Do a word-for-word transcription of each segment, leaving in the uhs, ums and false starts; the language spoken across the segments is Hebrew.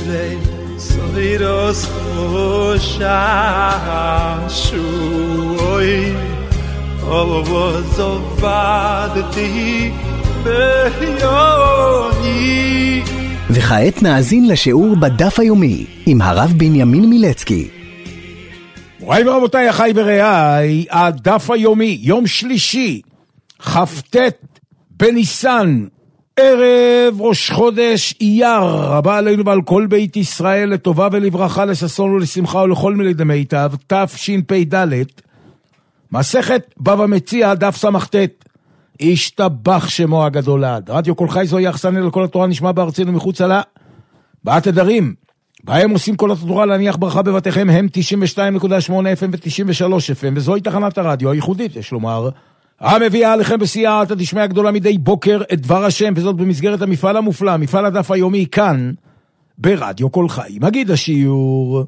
וסוירוס חוששוי עוז עבדתי ביוני. וכעת נאזין לשיעור בדף היומי עם הרב בנימין מילצקי. מוריי ורבותיי, אחיי ורעיי, הדף היומי, יום שלישי, כ"ט בניסן, ערב ראש חודש אייר, הבא עלינו ועל כל בית ישראל לטובה ולברכה, לששון ולשמחה ולכל מילי מיטב, תשפ"ד. מסכת בבא מציעא, דף ס"ט. השתבח שמו הגדול לעד. רדיו כל חי זוהי אכסניה לכל התורה, נשמע בארצנו מחוצה לה. בתדרים בהם עושים כל התורה להניח ברכה בבתיכם, הם תשעים ושתיים נקודה שמונה אף אם ו-תשעים ושלוש אף אם, וזוהי תחנת הרדיו הייחודית, יש לומר, המביאה עליכם בסייעתא דשמיא גדולה מדי בוקר את דבר השם, וזאת במסגרת המפעל המופלא, מפעל הדף היומי, כאן ברדיו כל חי. מגיד השיעור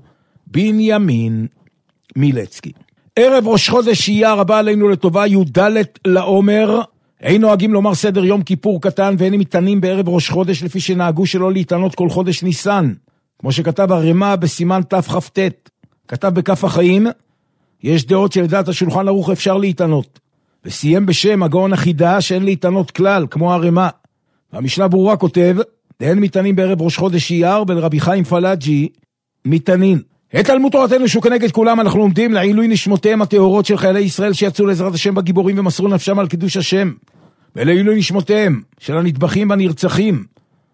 בנימין מילצקי. ערב ראש חודש אייר, הבא עלינו לטובה, י"ד לעומר. אין נוהגים לומר סדר יום כיפור קטן, ואין מתענים בערב ראש חודש, לפי שנהגו שלא להתענות כל חודש ניסן, כמו שכתב הרמ"א בסימן תכ"ט. כתב בכף החיים, יש דעות שלדעת השולחן ערוך אפשר להתענות, וסיים בשם הגאון החידה שאין להתענות כלל, כמו הרמ"א. והמשנה ברורה כותב, אין מתענים בערב ראש חודש אייר, ולרבי חיים פלאג'י מתענין. את תלמוד תורתנו שהוא כנגד כולם, אנחנו לומדים לעילוי נשמותיהם הטהורות של חיילי ישראל שיצאו לעזרת השם בגיבורים ומסרו נפשם על קידוש השם, ולעילוי נשמותיהם של הנטבחים והנרצחים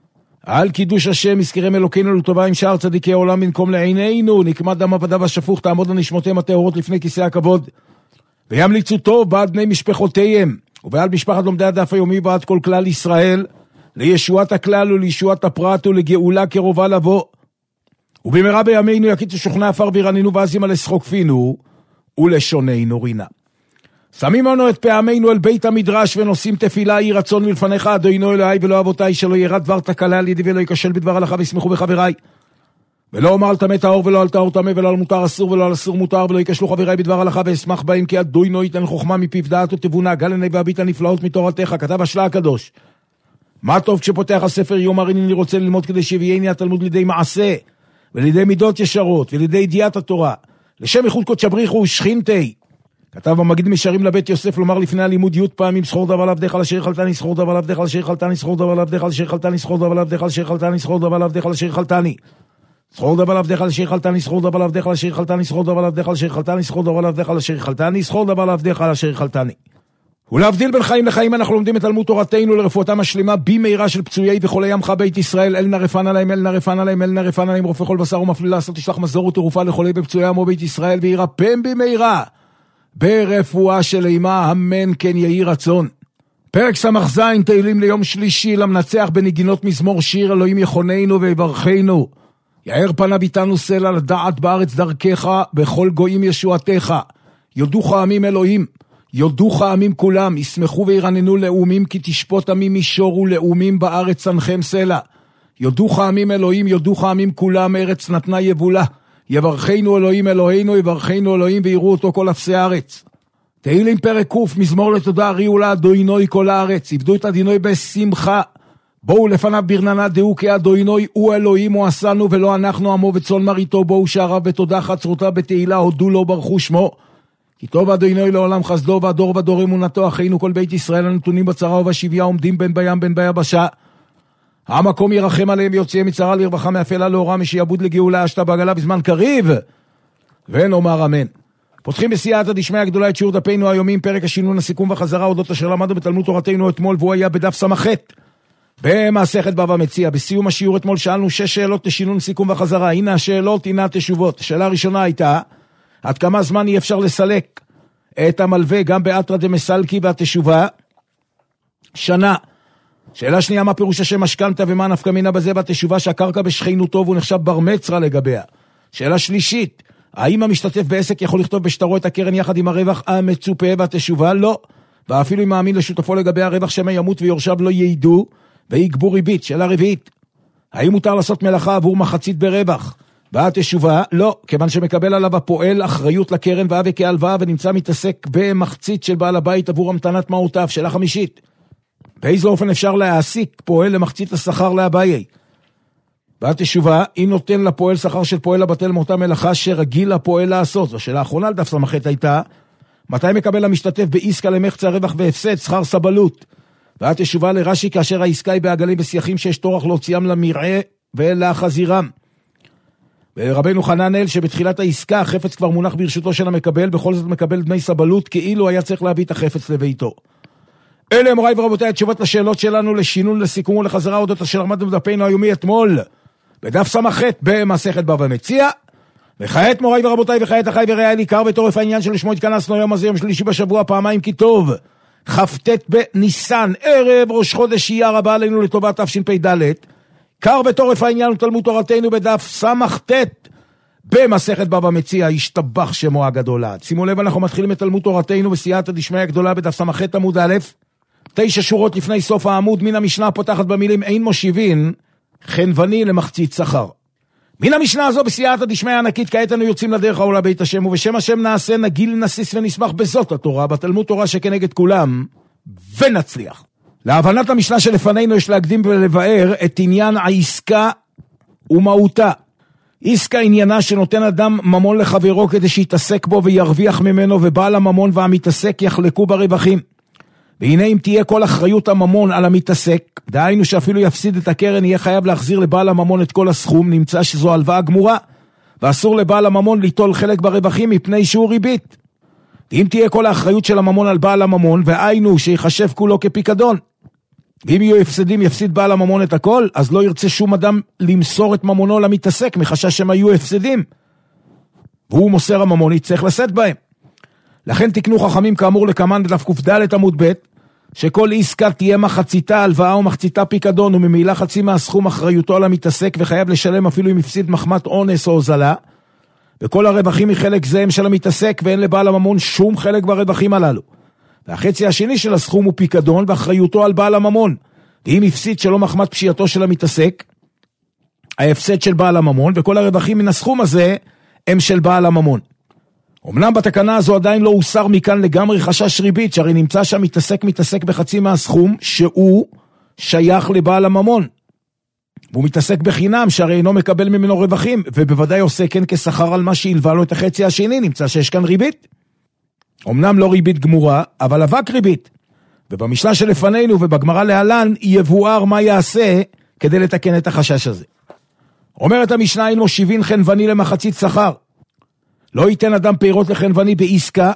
על קידוש השם. יזכרם אלוקינו לטובה עם שאר צדיקי העולם במקום לעינינו, נקמת דם עבדיו השפוך תעמוד לנשמותיהם הטהורות לפני כיסא הכבוד, וימליצו טוב בעד בני משפחותיהם ובעד משפחת לומדי הדף היומי ובעד כל כלל ישראל, לישועת הכלל ולישועת הפרט ולגאולה קרובה לבוא. ובמהרה בימינו יקיצו שוכני עפר וירננו ועזים על אסחוקפינו ולשוננו רינה. שמים לנו את פעמינו אל בית המדרש ונושאים תפילה, יהי רצון מלפניך אדוני אלוהי ולא אבותיי, שלא ירד דבר תקלה על ידי ולא יקשל בדבר הלכה וישמחו בחבריי, ולא אומר על טמא טהור ולא על טהור טמא, ולא על מותר אסור ולא על אסור מותר, ולא יקשלו חבריי בדבר הלכה ואשמח בהם, כי אדוני ייתן חוכמה מפיו דעת ותבונה, גל עיני והביט הנפלאות מתורתך. כתב השלה הקדוש, מה טוב כשפותח הספר יאמר הנני רוצה ללמוד, כדי שיביאני התלמוד לידי מעשה ולידי מידות ישרות ולידי ידיעת התורה, לשם איכות קודש בריחו ושכינתי. כתב במגיד משרים לבית יוסף לומר לפני הלימוד י' פעמים, זכור דבר לעבדך על אשר חלתני, זכור דבר לעבדך על אשר חלתני, זכור דבר לעבדך על אשר חלתני, זכור דבר לעבדך על אשר חלתני, זכור דבר לעבדך על אשר חלתני, זכור דבר לעבדך על אשר חלתני, זכור דבר לעבדך על אשר חלתני, זכור דבר לעבדך על אשר חלתני, זכור דבר לעבדך על אשר חלתני, זכור דבר לעבדך על אשר חלתני. ולהבדיל בין חיים לחיים, אנחנו לומדים את תלמוד תורתנו לרפואתם השלמה במהרה של פצועי וחולי עמך בית ישראל. אל נא רפאן עליהם, אל נא רפאן עליהם, אל נא רפאן עליהם, רופא כל בשר ומפליל לעשות, תשלח מזור ותרופה לחולי ופצועי עמו בית ישראל, וירפם במהרה ברפואה שלמה, אמן כן יהי רצון. פרק ס"ז, תהילים ליום שלישי, למנצח בנגינות מזמור שיר, אלוהים יחוננו ויברכנו, יאר פניו איתנו סלע, לדעת בארץ דרכך, בכל גויים ישועתך. יודוך עמים אלוהים, יודוך עמים כולם, ישמחו וירננו לאומים, כי תשפוט עמים מישורו, לאומים בארץ צנחם סלע. יודוך עמים אלוהים, יודוך עמים כולם, ארץ נתנה יבולה. יברכנו אלוהים אלוהינו, יברכנו אלוהים ויראו אותו כל אפסי הארץ. תהילים פרק קוף, מזמור לתודה, הריעו לה אדוינוי כל הארץ, עבדו את אדינוי בשמחה, בואו לפניו ברננה, דעו כי אדוינוי הוא אלוהים, הוא עשנו ולא אנחנו עמו וצאן מרעיתו, בואו שעריו בתודה, חצרותה בתהילה, הודו לו ברכו שמו, כי טוב אדוני לעולם חסדו, והדור ודור אמונתו, אחינו כל בית ישראל הנתונים בצרה ובשביה, עומדים בין בים בין ביבשה, המקום ירחם עליהם ויוציאם מצרה לרווחה, מאפלה לאורה, משעבוד לגאולה, השתה בעגלה בזמן קריב, ונאמר אמן. פותחים בסייעתא דשמיא הגדולה את שיעור דפנו היומיים, פרק השינון, הסיכום והחזרה אודות אשר למדנו בתלמוד תורתנו אתמול, והוא היה בדף ס"ח במסכת בבא מציעא. בסיום השיעור אתמול שאלנו שש שאלות לשינון, סיכום והחזרה. הנה השאלות, הנה התשובות. השאלה הראשונה הייתה, עד כמה זמן אי אפשר לסלק את המלווה גם באתרא דמסלקי והתשובה? שנה. שאלה שנייה, מה פירוש השם משכנתא ומה נפקא מינה בזה? והתשובה שהקרקע בשכנותו והוא נחשב בר מצרא לגביה. שאלה שלישית, האם המשתתף בעסק יכול לכתוב בשטרו את הקרן יחד עם הרווח המצופה? והתשובה לא, ואפילו אם מאמין לשותפו לגבי הרווח שמא ימות ויורשיו לא יעידו ויגבו ריבית. שאלה רביעית, האם מותר לעשות מלאכה עבור מחצית ברווח? והתשובה לא, כיוון שמקבל עליו הפועל אחריות לקרן והווה כהלוואה ונמצא מתעסק במחצית של בעל הבית עבור המתנת מעותיו. שאלה חמישית, באיזה אופן אפשר להעסיק פועל למחצית השכר לאביי? בתשובה, אם נותן לפועל שכר של פועל הבטל מאותה מלאכה שרגיל לפועל לעשות. השאלה האחרונה על דף סמכת הייתה, מתי מקבל המשתתף בעסקה למחצה רווח והפסד שכר סבלות? בתשובה לרש"י, כאשר העסקה היא בעגלים בסייחים שיש טורח להוציאם למרעה ולחזירם. ורבנו חננאל שבתחילת העסקה החפץ כבר מונח ברשותו של המקבל, בכל זאת מקבל דמי סבלות כאילו היה צריך להביא את החפץ לביתו. אלה מוריי ורבותיי התשובות לשאלות שלנו, לשינון, לסיכום ולחזרה אודות אשר למדנו בדפנו היומי אתמול בדף סמכת במסכת בבא מציעא. וכעת מוריי ורבותיי, וכעת אחי ורעי ניכר בתורף העניין שלשמו התכנסנו היום הזה, יום שלישי בשבוע, פעמיים כי טוב, כ"ט בניסן, ערב ראש חודש אייר הבא עלינו לטובת תשפ"ד. קר בתורף העניין ותלמוד תורתנו בדף סמכת במסכת בבא מציעא, השתבח שמו הגדול. שימו לב, אנחנו מתחילים את תלמוד תורתנו בסייעתא דשמיא הגדולה בדף סמכת עמוד א', תשע שורות לפני סוף העמוד, מן המשנה הפותחת במילים אין מושיבין חנווני למחצית שכר. מן המשנה הזו בסייעתא דשמיא הענקית, כעת אנו יוצאים לדרך העולה בית השם, ובשם השם נעשה נגיל נסיס ונשמח בזאת התורה, בתלמוד תורה שכנגד כולם, ונצליח. להבנת המשנה שלפנינו יש להקדים ולבאר את עניין העסקה ומהותה. עסקה עניינה שנותן אדם ממון לחברו כדי שיתעסק בו וירוויח ממנו, ובעל הממון והמתעסק יחלקו ברווחים. והנה אם תהיה כל אחריות הממון על המתעסק, דהיינו שאפילו יפסיד את הקרן, יהיה חייב להחזיר לבעל הממון את כל הסכום, נמצא שזו הלוואה גמורה, ואסור לבעל הממון ליטול חלק ברווחים מפני שהוא ריבית. אם תהיה כל האחריות של הממון על בעל הממון, והיינו שיחשב כולו כפיקדון, ואם יהיו הפסדים יפסיד בעל הממון את הכל, אז לא ירצה שום אדם למסור את ממונו למתעסק, מחשש שהם היו הפסדים, והוא מוסר הממון, יצטרך לשאת בהם. לכן תקנו חכמים כאמור לקמן בדף ק"ד עמוד ב', שכל עסקה תהיה מחציתה הלוואה ומחציתה פיקדון, וממילא חצי מהסכום אחריותו על המתעסק, וחייב לשלם אפילו אם הפסיד מחמת אונס או הוזלה, וכל הרווחים מחלק זה הם של המתעסק, ואין לבעל הממון שום חלק ברווחים הללו. והחצי השני של הסכום הוא פיקדון, ואחריותו על בעל הממון. ואם הפסיד שלא מחמת פשיעתו של המתעסק, ההפסד של בעל הממון, וכל הרווחים מן הסכום הזה הם של בעל הממון. אמנם בתקנה הזו עדיין לא הוסר מכאן לגמרי חשש ריבית, שהרי נמצא שהמתעסק מתעסק בחצי מהסכום שהוא שייך לבעל הממון. והוא מתעסק בחינם, שהרי אינו מקבל ממנו רווחים, ובוודאי עושה כן כשכר על מה שהלווה לו את החצי השני, נמצא שיש כאן ריבית. אמנם לא ריבית גמורה, אבל אבק ריבית. ובמשנה שלפנינו ובגמרא להלן יבואר מה יעשה כדי לתקן את החשש הזה. אומרת המשנה, אין מושיבין חנווני למחצית שכר. לא ייתן אדם פירות לחנווני בעסקה,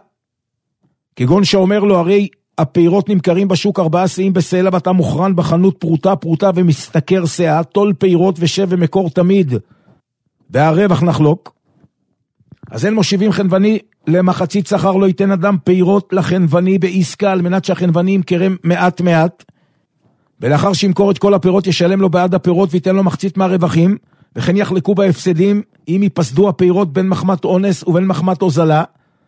כגון שאומר לו, הרי הפירות נמכרים בשוק ארבעה שאים בסלע, ואתה מוכרן בחנות פרוטה פרוטה ומסתכר שאה, תול פירות ושב ומקור תמיד, והרווח נחלוק. אז אין מושיבים חנווני למחצית שכר, לא ייתן אדם פירות לחנווני בעסקה, על מנת שהחנווני ימכרם מעט מעט, ולאחר שימכור את כל הפירות ישלם לו בעד הפירות וייתן לו מחצית מהרווחים, וכן יחלקו בהפסדים אם ייפסדו הפירות בין מחמת אונס ובין מחמת הוזלה.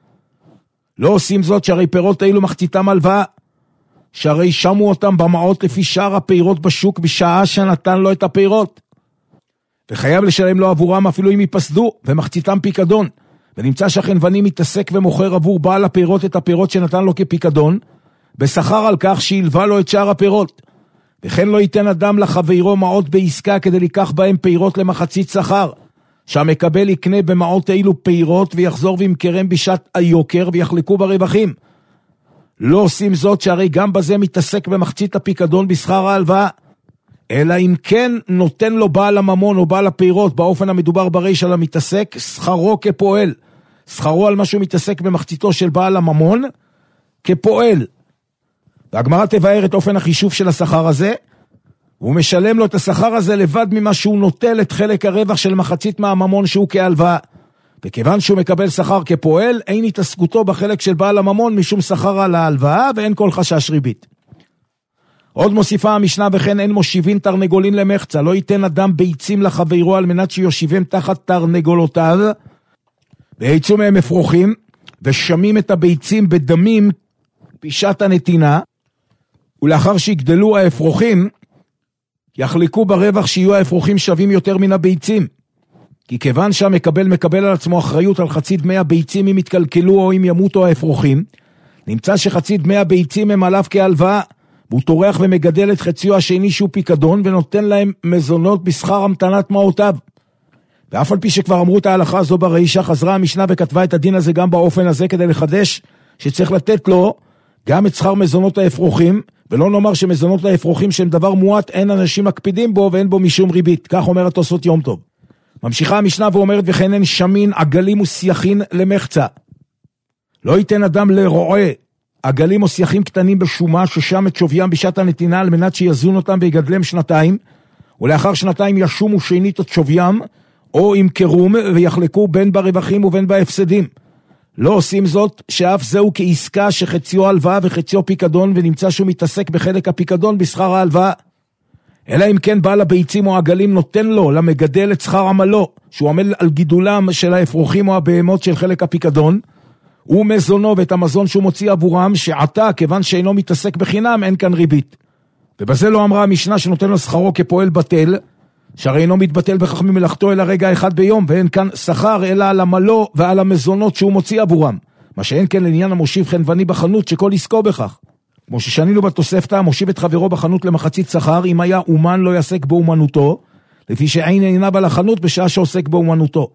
לא עושים זאת שהרי פירות אילו מחציתם הלוואה, שהרי שמו אותם במעות לפי שאר הפירות בשוק בשעה שנתן לו את הפירות, וחייב לשלם לו עבורם אפילו אם ייפסדו, ומחציתם פיקדון. ונמצא שהחנווני מתעסק ומוכר עבור בעל הפירות את הפירות שנתן לו כפיקדון, בשכר על כך שילווה לו את שאר הפירות. וכן לא ייתן אדם לחברו מעות בעסקה כדי לקח בהם פירות למחצית שכר, שהמקבל יקנה במעות אילו פירות ויחזור וימכרם בשעת היוקר ויחלקו ברווחים. לא עושים זאת שהרי גם בזה מתעסק במחצית הפיקדון בשכר ההלוואה, אלא אם כן נותן לו בעל הממון או בעל הפירות באופן המדובר בריש על המתעסק שכרו כפועל, שכרו על משהו מתעסק במחציתו של בעל הממון כפועל. והגמרא תבאר את אופן החישוב של השכר הזה, הוא משלם לו את השכר הזה לבד ממה שהוא נוטל את חלק הרווח של מחצית מהממון שהוא כהלוואה. וכיוון שהוא מקבל שכר כפועל, אין התעסקותו בחלק של בעל הממון משום שכר על ההלוואה, ואין כל חשש ריבית. עוד מוסיפה המשנה, וכן אין מושיבין תרנגולין למחצה, לא ייתן אדם ביצים לחברו על מנת שיושיבם תחת תרנגולותיו, ויצאו מהם אפרוחים, ושמים את הביצים בדמים בשעת הנתינה, ולאחר שיגדלו האפרוחים, יחלקו ברווח שיהיו האפרוחים שווים יותר מן הביצים. כי כיוון שהמקבל מקבל על עצמו אחריות על חצי דמי הביצים אם יתקלקלו או אם ימותו האפרוחים, נמצא שחצי דמי הביצים הם עליו כהלוואה, והוא תורח ומגדל את חציו השני שהוא פיקדון, ונותן להם מזונות בשכר המתנת מעותיו. ואף על פי שכבר אמרו את ההלכה הזו ברישה, חזרה המשנה וכתבה את הדין הזה גם באופן הזה, כדי לחדש שצריך לתת לו גם את שכר מזונות האפרוחים, ולא נאמר שמזונות האפרוחים שהם דבר מועט, אין אנשים מקפידים בו ואין בו משום ריבית. כך אומר התוספות יום טוב. ממשיכה המשנה ואומרת, וכן אין שמין, עגלים וסייחין למחצה. לא ייתן אדם לרועה עגלים או סייחים קטנים בשומה, ששם את שוויים בשעת הנתינה, על מנת שיזון אותם ויגדלם שנתיים, ולאחר שנתיים ישומו שנית את שוויים, או ימכרום ויחלקו בין ברווחים ובין בהפסדים. לא עושים זאת, שאף זהו כעסקה שחציו הלוואה וחציו פיקדון, ונמצא שהוא מתעסק בחלק הפיקדון בשכר ההלוואה. אלא אם כן בעל הביצים או העגלים נותן לו, למגדל את שכר עמלו, שהוא עמל על גידולם של האפרוחים או הבהמות של חלק הפיקדון, הוא מזונו ואת המזון שהוא מוציא עבורם, שעתה, כיוון שאינו מתעסק בחינם, אין כאן ריבית. ובזה לא אמרה המשנה שנותן לו שכרו כפועל בטל, שהרי אינו מתבטל בכך ממלאכתו אלא רגע אחד ביום, ואין כאן שכר אלא על עמלו ועל המזונות שהוא מוציא עבורם. מה שאין כן לעניין המושיב חנווני בחנות, שכל עסקו בכך. כמו ששנינו בתוספתא, מושיב את חברו בחנות למחצית שכר, אם היה אומן לא יעסק באומנותו, לפי שעין אינה בא לחנות בשעה שעוסק באומנותו.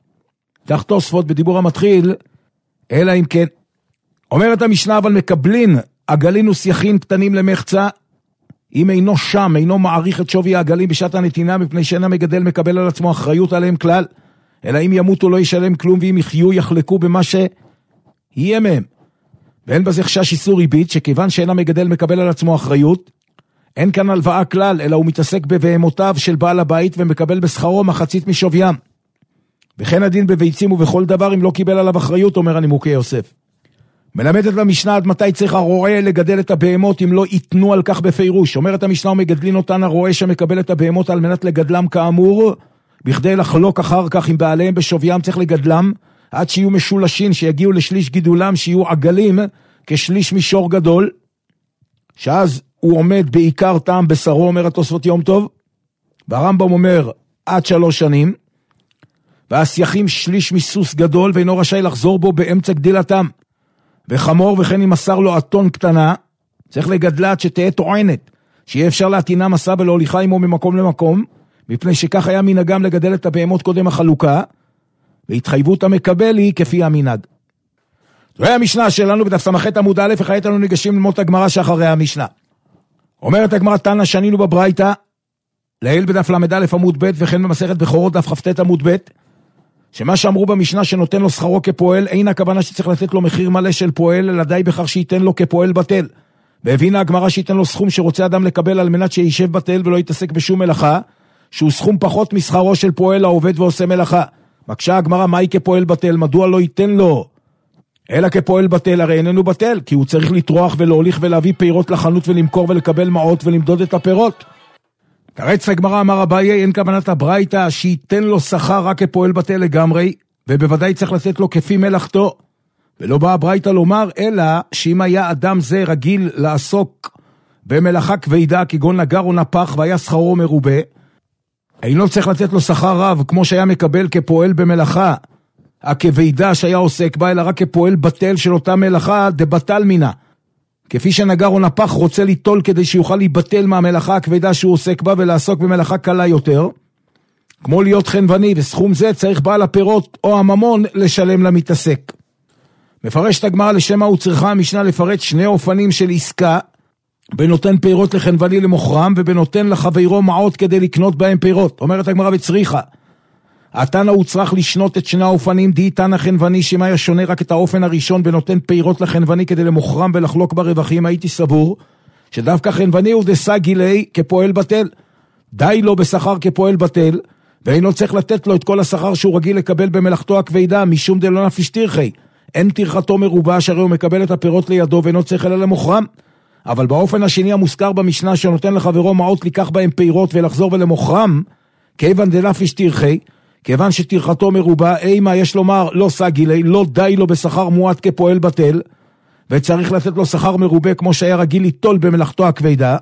כך תוספות בדיבור המתחיל, אלא אם כן. אומרת המשנה, אבל מקבלין עגלין וסייחין קטנים למחצה, אם אינו שם, אינו מעריך את שווי העגלים בשעת הנתינה, מפני שאין המגדל מקבל על עצמו אחריות עליהם כלל, אלא אם ימותו לא ישלם כלום, ואם יחיו יחלקו במה שיהיה מהם. ואין בזה חשש איסור ריבית, שכיוון שאין המגדל מקבל על עצמו אחריות, אין כאן הלוואה כלל, אלא הוא מתעסק בבהמותיו של בעל הבית, ומקבל בשכרו מחצית משוויים. וכן הדין בביצים ובכל דבר, אם לא קיבל עליו אחריות, אומר הנימוקי יוסף. מלמדת למשנה עד מתי צריך הרועה לגדל את הבהמות, אם לא ייתנו על כך בפירוש. אומרת המשנה, ומגדלין אותן הרועה שמקבל את הבהמות על מנת לגדלם כאמור, בכדי לחלוק אחר כך עם בעליהם בשוויים, צריך לגדלם, עד שיהיו משולשים, שיגיעו לשליש גידולם, שיהיו עגלים כשליש מישור גדול, שאז הוא עומד בעיקר טעם בשרו, אומר התוספות יום טוב, והרמב"ם אומר עד שלוש שנים, והסייחים שליש מסוס גדול, ואינו רשאי לחזור בו באמצע גדילתם. וחמור וכן אם מסר לו אתון קטנה, צריך לגדלה עד שתהיה טוענת, שיהיה אפשר להתינה מסע ולהוליכה עמו ממקום למקום, מפני שכך היה מנהגם לגדל את הבהמות קודם החלוקה, והתחייבות המקבל היא כפי המנהג. זוהי המשנה שלנו בדף סמכת עמוד א', וכעת אנו ניגשים ללמוד את הגמרא שאחרי המשנה. אומרת הגמרא, תנא שנינו בברייתא, לעיל בדף למד א' עמוד ב', וכן במסכת בכורות דף כ"ט עמוד ב', שמה שאמרו במשנה שנותן לו שכרו כפועל, אין הכוונה שצריך לתת לו מחיר מלא של פועל, אלא די בכך שייתן לו כפועל בטל. והבינה הגמרא שייתן לו סכום שרוצה אדם לקבל על מנת שישב בטל ולא יתעסק בשום מלאכה, שהוא סכום פחות משכרו של פועל העובד ועושה מלאכה. מקשה הגמרא, מהי כפועל בטל? מדוע לא ייתן לו אלא כפועל בטל? הרי איננו בטל, כי הוא צריך לטרוח ולהוליך ולהביא פירות לחנות ולמכור ולקבל מעות ולמדוד את הפירות. תרץ הגמרא, אמר אביי, אין כוונת הברייתא שייתן לו שכר רק כפועל בטל לגמרי, ובוודאי צריך לתת לו כפי מלאכתו. ולא באה הברייתא לומר, אלא שאם היה אדם זה רגיל לעסוק במלאכה כבדה, כגון נגר או נפח, והיה שכרו מרובה, אינו צריך לתת לו שכר רב, כמו שהיה מקבל כפועל במלאכה הכבדה שהיה עוסק בה, אלא רק כפועל בטל של אותה מלאכה, דבטל מינה. כפי שנגר או נפח רוצה ליטול כדי שיוכל להיבטל מהמלאכה הכבדה שהוא עוסק בה ולעסוק במלאכה קלה יותר, כמו להיות חנווני, וסכום זה צריך בעל הפירות או הממון לשלם למתעסק. מפרשת הגמרא, לשם מה הוא צריכה המשנה לפרט שני אופנים של עסקה, בנותן פירות לחנווני למוכרם, ובנותן לחברו מעות כדי לקנות בהם פירות. אומרת הגמרא, וצריכה התנא הוא צריך לשנות את שני האופנים, די תנא חנווני, שאם היה שונה רק את האופן הראשון בנותן פירות לחנווני כדי למוכרם ולחלוק ברווחים, הייתי סבור שדווקא חנווני הוא דסה גילי כפועל בטל, די לו בשכר כפועל בטל, ואינו צריך לתת לו את כל השכר שהוא רגיל לקבל במלאכתו הכבדה, משום דלא נפיש תרחי, אין תרחתו מרובה, שהרי הוא מקבל את הפירות לידו ואינו צריך אלא למוכרם. אבל באופן השני המוזכר במשנה שנותן לחברו מעות לקח בהם פירות ולחזור ולמוכרם, כיוון דנפיש תרחי, כיוון שתרחתו מרובה, אימה יש לומר לא סגילי, לא די לו בשכר מועט כפועל בטל, וצריך לתת לו שכר מרובה כמו שהיה רגיל ליטול במלאכתו הכבדה.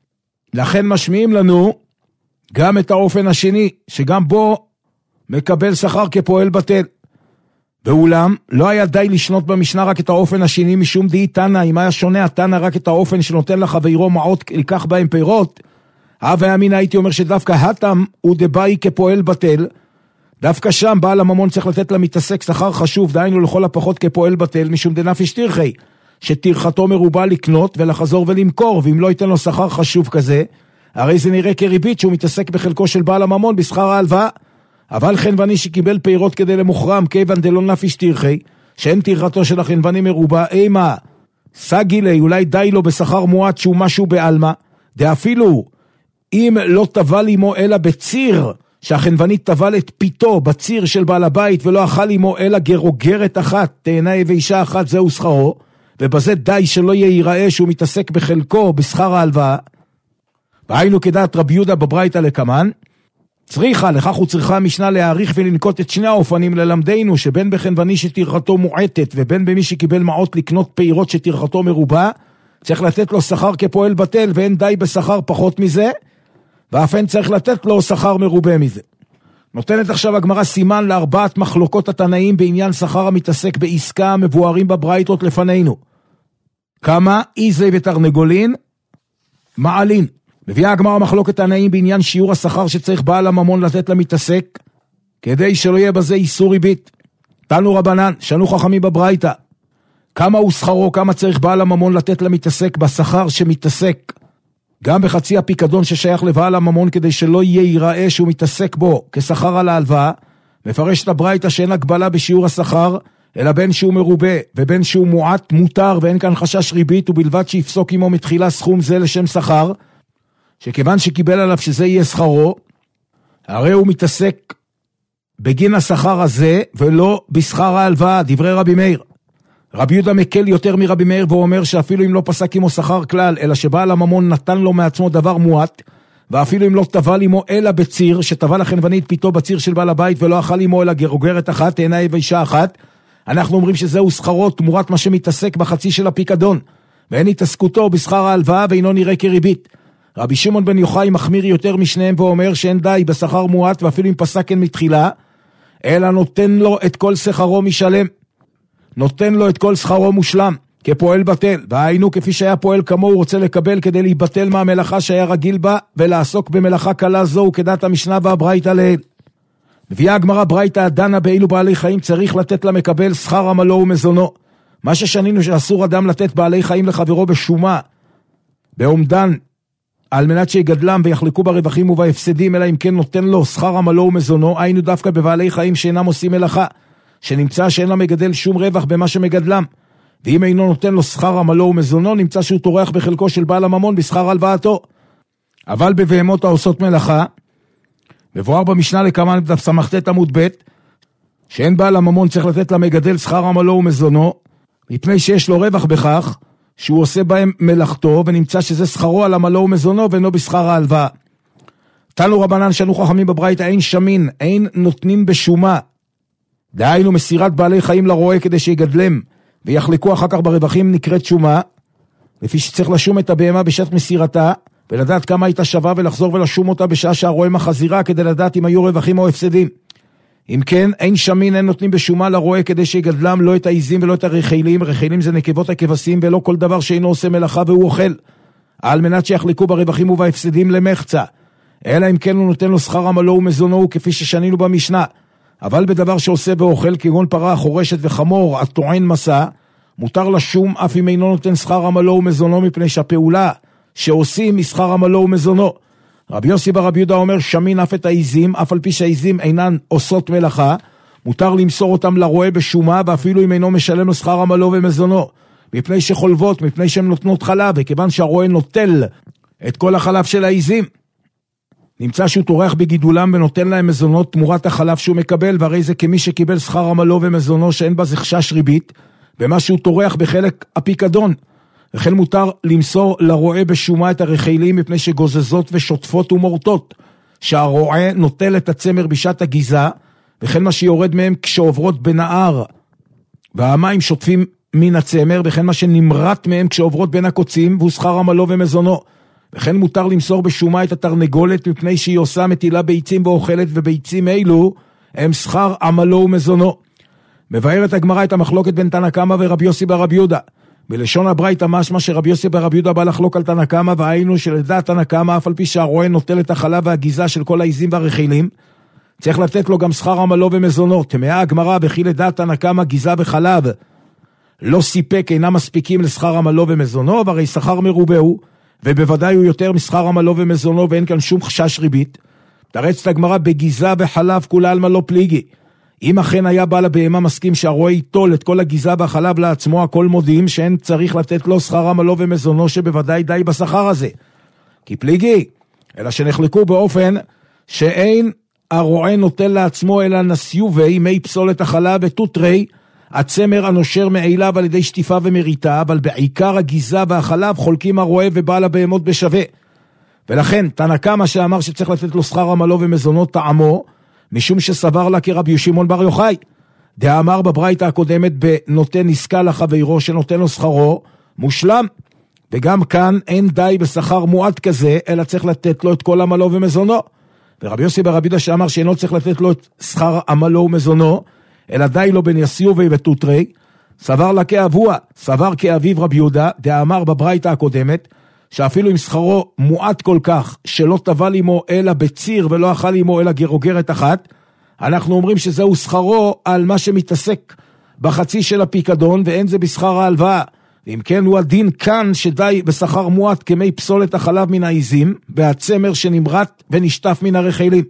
לכן משמיעים לנו גם את האופן השני, שגם בו מקבל שכר כפועל בטל. ואולם, לא היה די לשנות במשנה רק את האופן השני משום דהי תנא, אם היה שונה התנא רק את האופן שנותן לחברו מעות לקח בהם פירות, הווה אמינא הייתי אומר שדווקא התם הוא דבאי כפועל בטל, דווקא שם בעל הממון צריך לתת למתעסק שכר חשוב, דהיינו לכל הפחות כפועל בטל, משום דנפש תרחי, שתרחתו מרובה לקנות ולחזור ולמכור, ואם לא ייתן לו שכר חשוב כזה, הרי זה נראה כריבית שהוא מתעסק בחלקו של בעל הממון בשכר ההלוואה. אבל חנווני שקיבל פירות כדי למוכרם, כיוון דלא נפש תרחי, שאין תרחתו של החנווני מרובה, אימה, סגי לי, אולי די לו בשכר מועט שהוא משהו בעלמה, דאפילו אם לא טבל עמו אלא בציר, שהחנווני טבל את פיתו בציר של בעל הבית, ולא אכל עמו אלא גרוגרת אחת, תאנה ואישה אחת, זהו שכרו, ובזה די שלא ייראה שהוא מתעסק בחלקו בשכר ההלוואה. והיינו כדעת רבי יהודה בברייתא לקמן, צריכה, לכך הוא צריכה המשנה להעריך ולנקוט את שני האופנים ללמדנו, שבין בחנווני שתרחתו מועטת, ובין במי שקיבל מעות לקנות פירות שתרחתו מרובה, צריך לתת לו שכר כפועל בטל, ואין די בשכר פחות מזה, ואף אין צריך לתת לו שכר מרובה מזה. נותנת עכשיו הגמרא סימן לארבעת מחלוקות התנאים בעניין שכר המתעסק בעסקה מבוארים בברייתות לפנינו. כמה איזי ותרנגולין מעלין. מביאה הגמרא מחלוקת התנאים בעניין שיעור השכר שצריך בעל הממון לתת למתעסק, כדי שלא יהיה בזה איסור ריבית. תנו רבנן, שנו חכמים בברייתא, כמה הוא שכרו, כמה צריך בעל הממון לתת למתעסק בשכר שמתעסק, גם בחצי הפיקדון ששייך לבעל הממון, כדי שלא יהיה ייראה שהוא מתעסק בו כשכר על ההלוואה. מפרש את הברייתא שאין הגבלה בשיעור השכר, אלא בין שהוא מרובה ובין שהוא מועט מותר, ואין כאן חשש ריבית, ובלבד שיפסוק עמו מתחילה סכום זה לשם שכר, שכיוון שקיבל עליו שזה יהיה שכרו, הרי הוא מתעסק בגין השכר הזה ולא בשכר ההלוואה. דברי רבי מאיר. רבי יהודה מקל יותר מרבי מאיר, והוא אומר שאפילו אם לא פסק עמו שכר כלל, אלא שבעל הממון נתן לו מעצמו דבר מועט, ואפילו אם לא טבל עמו אלא בציר, שטבל החנווני את פיתו בציר של בעל הבית, ולא אכל עמו אלא גרוגרת אחת, תאנה ואישה אחת, אנחנו אומרים שזהו שכרו תמורת מה שמתעסק בחצי של הפיקדון, ואין התעסקותו בשכר ההלוואה ואינו נראה כריבית. רבי שמעון בן יוחאי מחמיר יותר משניהם, ואומר שאין די בשכר מועט, ואפילו אם פסק אין מתחילה, אלא נותן לו את כל שכרו משלם, נותן לו את כל שכרו מושלם, כפועל בטל, והיינו כפי שהיה פועל כמו הוא רוצה לקבל כדי להיבטל מהמלאכה שהיה רגיל בה, ולעסוק במלאכה קלה זו, כדת המשנה והברייתא לעיל. מביאה הגמרא ברייתא דנה באילו בעלי חיים צריך לתת למקבל שכר עמלו ומזונו. מה ששנינו שאסור אדם לתת בעלי חיים לחברו בשומה, בעומדן, על מנת שיגדלם ויחלקו ברווחים ובהפסדים, אלא אם כן נותן לו שכר עמלו ומזונו, היינו דווקא בבעלי חיים שאינם עושים מלאכה, שנמצא שאין לה מגדל שום רווח במה שמגדלם, ואם אינו נותן לו שכר עמלו ומזונו, נמצא שהוא תורח בחלקו של בעל הממון בשכר הלוואתו. אבל בבהמות העושות מלאכה, מבואר במשנה לקמן בדף סמכת עמוד ב', שאין בעל הממון צריך לתת למגדל שכר עמלו ומזונו, מפני שיש לו רווח בכך, שהוא עושה בהם מלאכתו, ונמצא שזה שכרו על עמלו ומזונו, ואינו בשכר ההלוואה. תנו רבנן שנו חכמים בברייתא, אין שמין, אין נותנים בשומה, דהיינו מסירת בעלי חיים לרועה כדי שיגדלם, ויחלקו אחר כך ברווחים נקראת שומה, לפי שצריך לשום את הבהמה בשעת מסירתה, ולדעת כמה הייתה שווה ולחזור ולשום אותה בשעה שהרועה מחזירה, כדי לדעת אם היו רווחים או הפסדים. אם כן, אין שמין, אין נותנים בשומה לרועה כדי שיגדלם לא את העיזים ולא את הרחלים, רחלים זה נקבות הכבשים, ולא כל דבר שאינו עושה מלאכה והוא אוכל, על מנת שיחלקו ברווחים ובהפסדים למחצה, אלא אם כן הוא נותן לו שכר עמלו ומזונו, כפי ששנינו במשנה. אבל בדבר שעושה ואוכל, כגון פרה, חורשת וחמור, הטוען מסע, מותר לשום אף אם אינו נותן שכר עמלו ומזונו, מפני שהפעולה שעושים משכר עמלו ומזונו. רבי יוסי ברבי יהודה אומר, שמין אף את העיזים, אף על פי שהעיזים אינן עושות מלאכה, מותר למסור אותם לרועה בשומה, ואפילו אם אינו משלם לו שכר עמלו ומזונו, מפני שחולבות, מפני שהן נותנות חלב, וכיוון שהרועה נוטל את כל החלב של העיזים, נמצא שהוא תורח בגידולם ונותן להם מזונות תמורת החלב שהוא מקבל, והרי זה כמי שקיבל שכר עמלו ומזונו שאין בה חשש ריבית, במה שהוא תורח בחלק הפיקדון. וכן מותר למסור לרועה בשומה את הרחלים, מפני שגוזזות ושוטפות ומורטות, שהרועה נוטל את הצמר בשעת הגיזה, וכן מה שיורד מהם כשעוברות בנהר, והמים שוטפים מן הצמר, וכן מה שנמרט מהם כשעוברות בין הקוצים, והוא שכר עמלו ומזונו. וכן מותר למסור בשומה את התרנגולת, מפני שהיא עושה מטילה ביצים ואוכלת, וביצים אלו הם שכר עמלו ומזונו. מבארת הגמרא את המחלוקת בין תנא קמא ורבי יוסי ברבי יהודה. בלשון הברייתא משמע שרבי יוסי ברבי יהודה בא לחלוק על תנא קמא, והיינו שלדעת תנא קמא, אף על פי שהרועה נוטל את החלב והגיזה של כל העיזים והרכילים, צריך לתת לו גם שכר עמלו ומזונות. תמאה הגמרא, וכי לדעת תנא קמא גיזה וחלב לא סיפק, אינם מספיקים לשכר עמלו ומזונו, והרי שכר מרובה הוא, ובוודאי הוא יותר משכר עמלו ומזונו, ואין כאן שום חשש ריבית. תרצת הגמרא, בגיזה וחלב כולה עלמא לא פליגי. אם אכן היה בעל הבהמה מסכים שהרועה ייטול את כל הגיזה והחלב לעצמו, הכל מודיעים שאין צריך לתת לו שכר עמלו ומזונו, שבוודאי די בשכר הזה. כי פליגי, אלא שנחלקו באופן שאין הרועה נוטל לעצמו אלא נסיובי מי פסולת החלב ותותרי, הצמר הנושר מעיליו על ידי שטיפה ומריטה, אבל בעיקר הגיזה והחלב חולקים הרועה ובעל הבהמות בשווה. ולכן תנא קמא שאמר שצריך לתת לו שכר עמלו ומזונות טעמו, משום שסבר לה כרבי שמעון בר יוחאי. דאמר בברייתא הקודמת בנותן עסקה לחברו שנותן לו שכרו, מושלם. וגם כאן אין די בשכר מועט כזה, אלא צריך לתת לו את כל עמלו ומזונו. ורבי יוסי ברבי יהודה שאמר שאינו צריך לתת לו את שכר עמלו ומזונו, אלא די לו בן יסיובי ותותרי, סבר לה כאבוה, סבר כאביו רבי יהודה, דאמר בברייתא הקודמת, שאפילו אם שכרו מועט כל כך, שלא טבל עמו אלא בציר ולא אכל עמו אלא גרוגרת אחת, אנחנו אומרים שזהו שכרו על מה שמתעסק בחצי של הפיקדון, ואין זה בשכר ההלוואה. ואם כן הוא הדין כאן שדי בשכר מועט כמי פסולת החלב מן העיזים, והצמר שנמרט ונשטף מן הרחלים.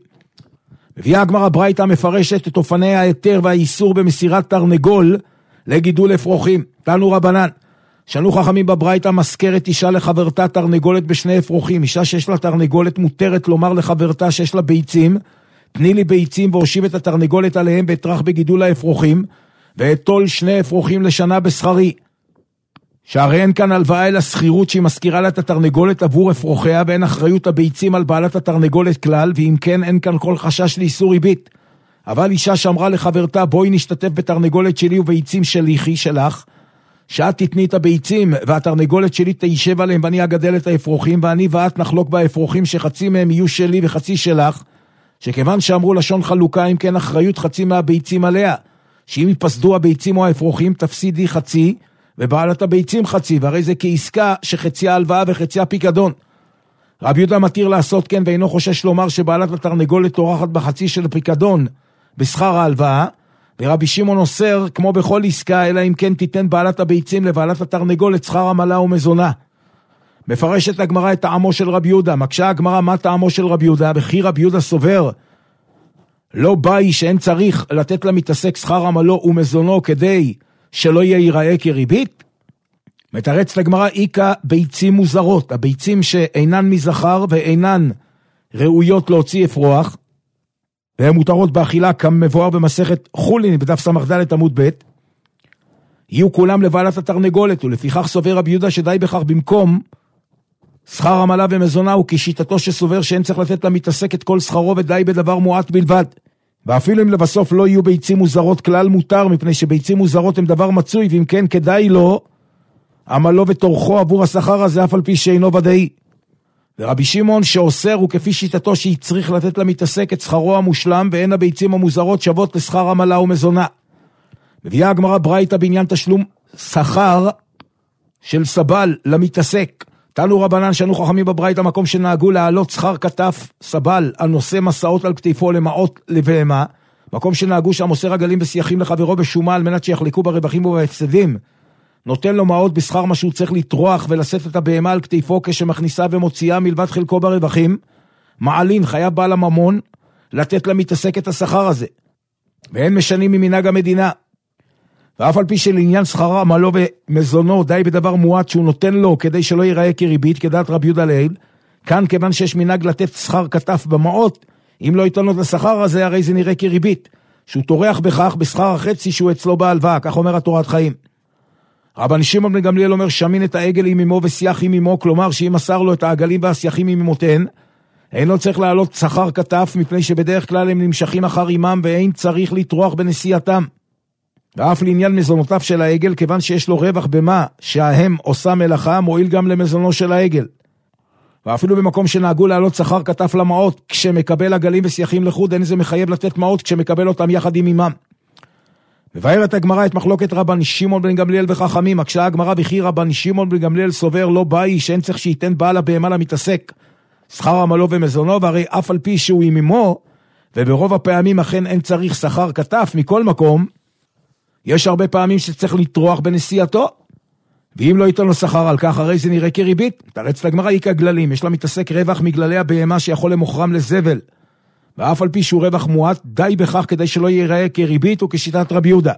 מביאה הגמרא ברייתא מפרשת את אופני ההיתר והאיסור במסירת תרנגול לגידול אפרוחים. תנו רבנן, שנו חכמים בברייתא מזכרת אישה לחברתה תרנגולת בשני אפרוחים. אישה שיש לה תרנגולת מותרת לומר לחברתה שיש לה ביצים, תני לי ביצים והושיב את התרנגולת עליהם ואטרח בגידול האפרוחים, ואטול שני אפרוחים לשנה בשכרי. שהרי אין כאן הלוואה אלא שכירות שהיא מזכירה לה את התרנגולת עבור אפרוחיה, ואין אחריות הביצים על בעלת התרנגולת כלל, ואם כן אין כאן כל חשש לאיסור ריבית. אבל אישה שאמרה לחברתה, בואי נשתתף בתרנגולת שלי וביצים שליחי שלך, שאת תתני את הביצים והתרנגולת שלי תיישב עליהם ואני אגדל את האפרוחים, ואני ואת נחלוק באפרוחים שחצי מהם יהיו שלי וחצי שלך, שכיוון שאמרו לשון חלוקה, אם כן אחריות חצי מהביצים עליה, שאם יפסדו הביצים או האפרוחים תפסידי חצי ובעלת הביצים חצי, והרי זה כעסקה שחצי ההלוואה וחצי הפיקדון. רבי יהודה מתיר לעשות כן, ואינו חושש לומר שבעלת התרנגולת תורחת בחצי של הפיקדון בשכר ההלוואה, ורבי שמעון אוסר כמו בכל עסקה, אלא אם כן תיתן בעלת הביצים לבעלת התרנגולת שכר עמלה ומזונה. מפרשת הגמרא את טעמו של רבי יהודה. מקשה הגמרא מה טעמו של רבי יהודה, וכי רבי יהודה סובר לא באי שאין צריך לתת לה מתעסק שכר עמלו ומזונו כדי שלא יהיה ייראה כריבית. מתרץ לגמרא איקה ביצים מוזרות, הביצים שאינן מזכר ואינן ראויות להוציא אפרוח, והן מותרות באכילה כמבואר במסכת חולין בדף סמ"ד עמוד ב', יהיו כולם לבעלת התרנגולת, ולפיכך סובר רבי יהודה שדי בכך במקום שכר עמלה ומזונה, הוא כשיטתו שסובר שאין צריך לתת לה מתעסק את כל שכרו ודי בדבר מועט בלבד. ואפילו אם לבסוף לא יהיו ביצים מוזרות כלל מותר, מפני שביצים מוזרות הם דבר מצוי, ואם כן כדאי לו עמלו ותורכו עבור השכר הזה, אף על פי שאינו ודאי. ורבי שמעון שאוסר הוא כפי שיטתו שיצריך לתת לה מתעסק את שכרו המושלם, ואין הביצים המוזרות שוות לשכר עמלה ומזונה. מביאה הגמרא ברייתא בעניין תשלום שכר של סבל למתעסק. תנו רבנן שנו חכמים בברייתא מקום שנהגו להעלות שכר כתף סבל הנושא מסעות על כתפו למעות לבהמה, מקום שנהגו שהמוסר עגלים וסייחים לחברו בשומה על מנת שיחלקו ברווחים ובהפסדים, נותן לו מעות בשכר מה שהוא צריך לטרוח ולשאת את הבהמה על כתפו כשמכניסה ומוציאה מלבד חלקו ברווחים, מעלין חייב בעל הממון לתת לה מתעסק את השכר הזה, ואין משנים ממנהג המדינה. ואף על פי שלעניין שכר עמלו ומזונו די בדבר מועט שהוא נותן לו כדי שלא ייראה כריבית כדעת רבי יהודה לעיל, כאן כיוון שיש מנהג לתת שכר כתף במעות, אם לא ייתן לו את השכר הזה הרי זה נראה כריבית, שהוא תורח בכך בשכר החצי שהוא אצלו בהלוואה, כך אומר התורת חיים. רבן שמעון בן גמליאל אומר שמין את העגל עם אמו ושיח עם אמו, כלומר שאם מסר לו את העגלים והשיחים עם אמותיהן, אין לו צריך להעלות שכר כתף, מפני שבדרך כלל הם נמשכים אחר אימם ואין צריך לטרוח בנסיעתם. ואף לעניין מזונותיו של העגל, כיוון שיש לו רווח במה שההם עושה מלאכה, מועיל גם למזונו של העגל. ואפילו במקום שנהגו להעלות שכר כתף למעות, כשמקבל עגלים ושיחים לחוד, אין זה מחייב לתת מעות כשמקבל אותם יחד עם אימם. מבארת הגמרא את מחלוקת רבן שמעון בן גמליאל וחכמים, הקשה הגמרא וכי רבן שמעון בן גמליאל סובר לא באי שאין צריך שייתן בעל הבהמה למתעסק שכר עמלו ומזונו, והרי אף על פי שהוא עם אמו, וברוב הפעמים אכן אין צריך שכר כתף, מכל מקום, יש הרבה פעמים שצריך לטרוח בנסיעתו, ואם לא ייתן לו שכר על כך, הרי זה נראה כריבית. תרץ לגמרא היא כגללים, יש לה מתעסק רווח מגללי הבהמה שיכול למוכרם לזבל, ואף על פי שהוא רווח מועט, די בכך כדי שלא ייראה כריבית וכשיטת רבי יהודה.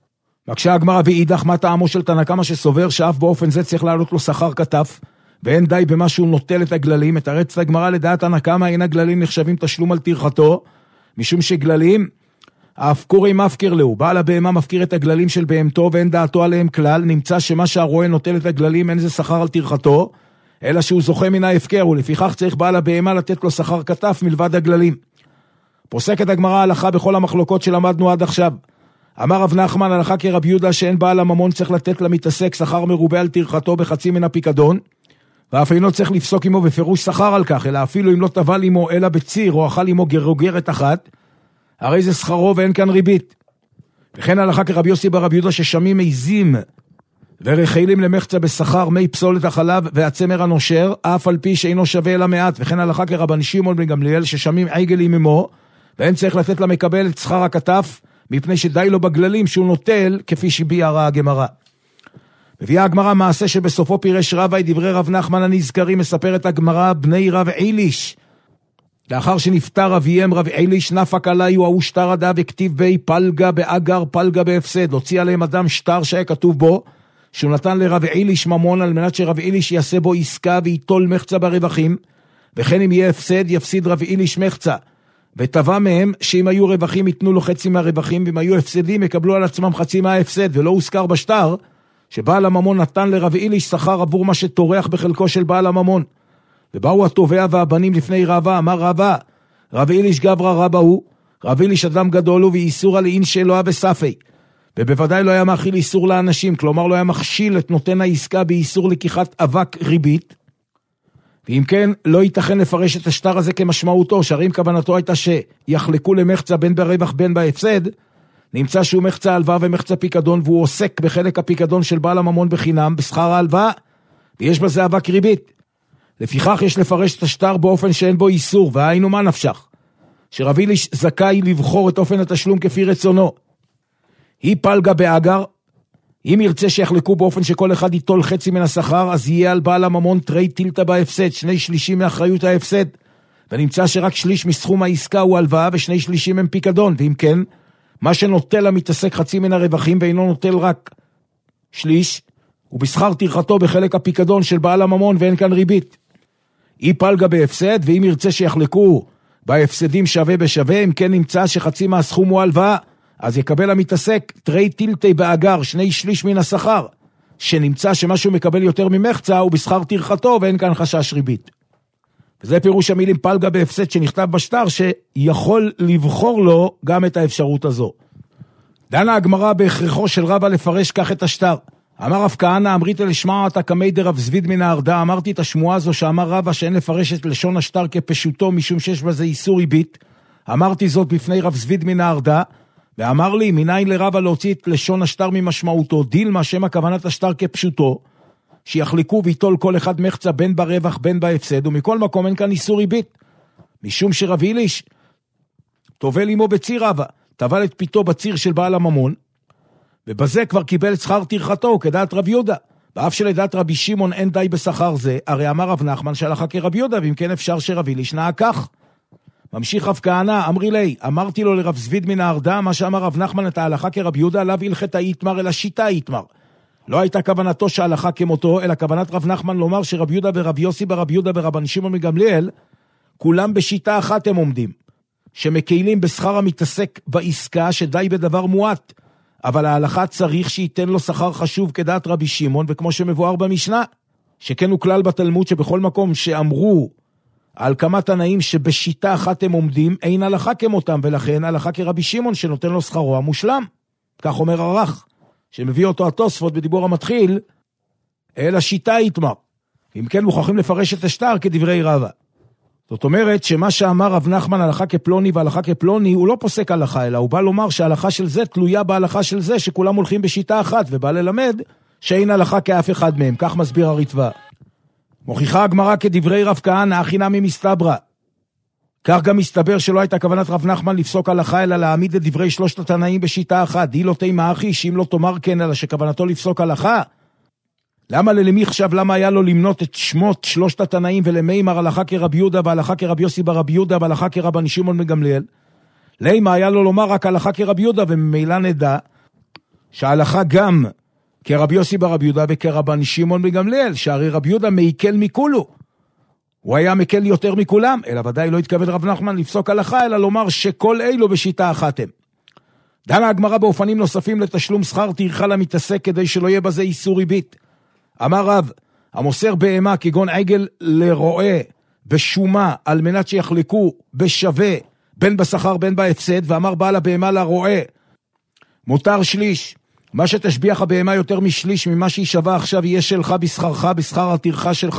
מקשה הגמרא ואידך, מה טעמו של תנא קמא שסובר שאף באופן זה צריך לעלות לו שכר כתף, ואין די במה שהוא נוטל את הגללים. מתרץ לגמרא לדעת תנא קמא אין הגללים נחשבים תשלום על טרחתו, משום שגללים האפקורי מפקיר לו, בעל הבהמה מפקיר את הגללים של בהמתו ואין דעתו עליהם כלל, נמצא שמה שהרועה נוטל את הגללים אין זה שכר על טרחתו, אלא שהוא זוכה מן ההפקר, ולפיכך צריך בעל הבהמה לתת לו שכר כתף מלבד הגללים. פוסקת הגמרא הלכה בכל המחלוקות שלמדנו עד עכשיו. אמר רב נחמן הלכה כרבי יהודה שאין בעל הממון צריך לתת למתעסק שכר מרובה על טרחתו בחצי מן הפיקדון, ואף אינו צריך לפסוק עמו בפירוש שכר על כך, אלא אפילו אם לא טבל עמו אלא בציר או אכל עמו גרוגרת אחת, הרי זה שכרו ואין כאן ריבית. וכן הלכה כרבי יוסי ברבי יהודה ששמים עיזים ורחלים למחצה בשכר מי פסולת החלב והצמר הנושר, אף על פי שאינו שווה אלא מעט. וכן הלכה כרבן שמעון בן גמליאל ששמים עגל עם אמו, ואין צריך לתת למקבל את שכר הכתף, מפני שדי לו בגללים שהוא נוטל, כפי שביארה הגמרא. מביאה הגמרא מעשה שבסופו פירש רבא את דברי רב נחמן הנזכרים, מספרת הגמרא בני רב עיליש. לאחר שנפטר אביהם רב עיליש, נפק עליו ההוא שטר עדה וכתיב בי פלגה באגר פלגה בהפסד. הוציא עליהם אדם שטר שהיה כתוב בו, שהוא נתן לרב עיליש ממון על מנת שרב עיליש יעשה בו עסקה ויטול מחצה ברווחים, וכן אם יהיה הפסד יפסיד רב עיליש מחצה. וטבע מהם שאם היו רווחים ייתנו לו חצי מהרווחים, ואם היו הפסדים יקבלו על עצמם חצי מההפסד. ולא הוזכר בשטר שבעל הממון נתן לרב עיליש שכר עבור מה שתורח בחלקו של בעל הממון. ובאו התובע והבנים לפני רבא, אמר רבא, רב עיליש גברא רבא הוא, רב עיליש אדם גדול הוא ואיסור על אין שלוה בספי, ובוודאי לא היה מאכיל איסור לאנשים, כלומר לא היה מכשיל את נותן העסקה באיסור לקיחת אבק ריבית, ואם כן לא ייתכן לפרש את השטר הזה כמשמעותו, שהרי אם כוונתו הייתה שיחלקו למחצה בין ברווח בין בהפסד, נמצא שהוא מחצה הלוואה ומחצה פיקדון, והוא עוסק בחלק הפיקדון של בעל הממון בחינם, בשכר ההלוואה, ויש בזה אבק ריבית. לפיכך יש לפרש את השטר באופן שאין בו איסור, והיינו מה נפשך? שרב עיליש זכאי לבחור את אופן התשלום כפי רצונו. היא פלגה באגר, אם ירצה שיחלקו באופן שכל אחד ייטול חצי מן השכר, אז יהיה על בעל הממון תרי טילטה בהפסד, שני שלישים מאחריות ההפסד, ונמצא שרק שליש מסכום העסקה הוא הלוואה ושני שלישים הם פיקדון, ואם כן, מה שנוטל המתעסק חצי מן הרווחים ואינו נוטל רק שליש, הוא בשכר טרחתו בחלק הפיקדון של בעל הממון ואין כאן ריבית. היא פלגה בהפסד, ואם ירצה שיחלקו בהפסדים שווה בשווה, אם כן נמצא שחצי מהסכום הוא הלוואה, אז יקבל המתעסק תרי טילטי באגר, שני שליש מן השכר, שנמצא שמשהו מקבל יותר ממחצה הוא בשכר טרחתו ואין כאן חשש ריבית. וזה פירוש המילים פלגה בהפסד שנכתב בשטר, שיכול לבחור לו גם את האפשרות הזו. דנה הגמרא בהכרחו של רבא לפרש כך את השטר. אמר רב כהנא אמרית לשמוע אתה כמי דרב זביד מן הארדה, אמרתי את השמועה הזו שאמר רבא שאין לפרש את לשון השטר כפשוטו משום שיש בזה איסור ריבית. אמרתי זאת בפני רב זביד מן הארדה, ואמר לי מניין לרבא להוציא את לשון השטר ממשמעותו, דילמה שמה כוונת השטר כפשוטו, שיחלקו ויטול כל אחד מחצה בין ברווח בין בהפסד, ומכל מקום אין כאן איסור ריבית, משום שרב עיליש טובל עמו בציר רבא, טבל את פיתו בציר של בעל הממון, ובזה כבר קיבל את שכר טרחתו כדעת רב יהודה, ואף שלדעת רבי שמעון אין די בשכר זה, הרי אמר רב נחמן שהלכה כרב יהודה, ואם כן אפשר שרב עיליש נהג כך. ממשיך רב כהנא, אמרי לי, אמרתי לו לרב זביד מן הארדה, מה שאמר רב נחמן את ההלכה כרב יהודה, עליו הלכת היתמר אלא שיטה היתמר. לא הייתה כוונתו שההלכה כמותו, אלא כוונת רב נחמן לומר שרב יהודה ורב יוסי ברב יהודה ורבן שמעון מגמליאל, כולם בשיטה אחת הם עומדים, שמקיילים בשכר המתעסק בעסקה שדי בדבר מועט, אבל ההלכה צריך שייתן לו שכר חשוב כדעת רבי שמעון, וכמו שמבואר במשנה, שכן הוא כלל בתלמוד שבכל מקום שאמרו על כמה תנאים שבשיטה אחת הם עומדים, אין הלכה כמותם, ולכן הלכה כרבי שמעון שנותן לו שכרו המושלם. כך אומר הרח, שמביא אותו התוספות בדיבור המתחיל, אלא שיטה יתמר. אם כן מוכרחים לפרש את השטר כדברי רבא. זאת אומרת שמה שאמר רב נחמן הלכה כפלוני והלכה כפלוני, הוא לא פוסק הלכה, אלא הוא בא לומר שההלכה של זה תלויה בהלכה של זה, שכולם הולכים בשיטה אחת, ובא ללמד שאין הלכה כאף אחד מהם. כך מסביר הריטב"א. מוכיחה הגמרא כדברי רב כהנא, הכי נמי מסתברא. כך גם מסתבר שלא הייתה כוונת רב נחמן לפסוק הלכה, אלא להעמיד את דברי שלושת התנאים בשיטה אחת. די לא תימא אחי, שאם לא תאמר כן, אלא שכוונתו לפסוק הלכה. למה ללמי חשב, למה היה לו למנות את שמות שלושת התנאים, ולמימר הלכה כרבי יהודה, והלכה כרבי יוסי ברבי יהודה, והלכה כרבן שמעון בן גמליאל? לימה היה לו לומר רק הלכה כרבי יהודה, וממילא נדע שההלכה גם כרבי יוסי ברבי יהודה וכרבן שמעון בן גמליאל, שהרי רבי יהודה מעיקל מכולו. הוא היה מקל יותר מכולם, אלא ודאי לא התכוון רב נחמן לפסוק הלכה, אלא לומר שכל אילו בשיטה אחת הם. דנה הגמרא באופנים נוספים לתשלום שכר טרחה למתעסק, כדי שלא יהיה בזה איסור ריבית. אמר רב, המוסר בהמה כגון עגל לרועה בשומה, על מנת שיחלקו בשווה בין בשכר בין בהפסד, ואמר בעל הבהמה לרועה, מותר שליש, מה שתשביח הבהמה יותר משליש ממה שהיא שווה עכשיו יהיה שלך בשכרך, בשכר הטרחה שלך,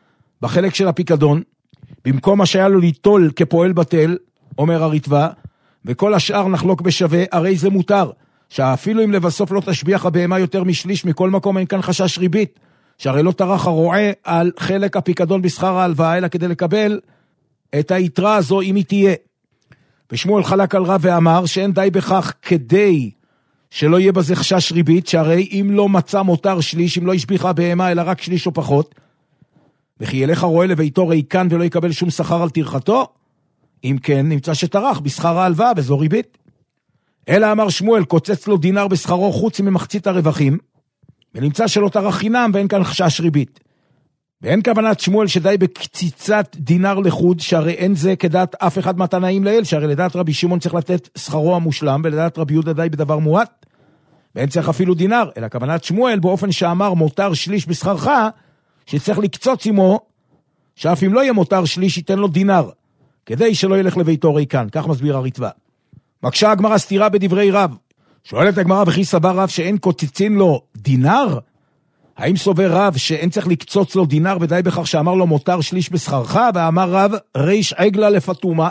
בחלק של הפיקדון, במקום מה שהיה לו ליטול כפועל בטל, אומר הריטב"א, וכל השאר נחלוק בשווה, הרי זה מותר, שאפילו אם לבסוף לא תשביח הבהמה יותר משליש, מכל מקום אין כאן חשש ריבית, שהרי לא טרח הרועה על חלק הפיקדון בשכר ההלוואה, אלא כדי לקבל את היתרה הזו אם היא תהיה. ושמואל חלק על רב ואמר שאין די בכך כדי שלא יהיה בזה חשש ריבית, שהרי אם לא מצא מותר שליש, אם לא השביחה בהמה אלא רק שליש או פחות, וכי ילך הרועה לביתו ריקן ולא יקבל שום שכר על טרחתו, אם כן נמצא שטרח בשכר ההלוואה וזו ריבית. אלא אמר שמואל, קוצץ לו דינר בשכרו חוץ ממחצית הרווחים, ונמצא שלא טרח חינם ואין כאן חשש ריבית. ואין כוונת שמואל שדי בקציצת דינר לחוד, שהרי אין זה כדעת אף אחד מהתנאים לאל, שהרי לדעת רבי שמעון צריך לתת שכרו המושלם, ולדעת רבי יהודה די בדבר מועט, ואין צריך אפילו דינר, אלא כוונת שמואל באופן שאמר מותר שליש בשכרך, שצריך לקצוץ עמו, שאף אם לא יהיה מותר שליש ייתן לו דינר, כדי שלא ילך לביתו ריקן. כך מסביר הריטב"א. מקשה הגמרא סתירה בדברי רב. שואלת הגמרא, וכי סבר רב שאין קוצצין לו דינר? האם סובר רב שאין צריך לקצוץ לו דינר ודי בכך שאמר לו מותר שליש בשכרך? ואמר רב, ריש עגלה לפתומה,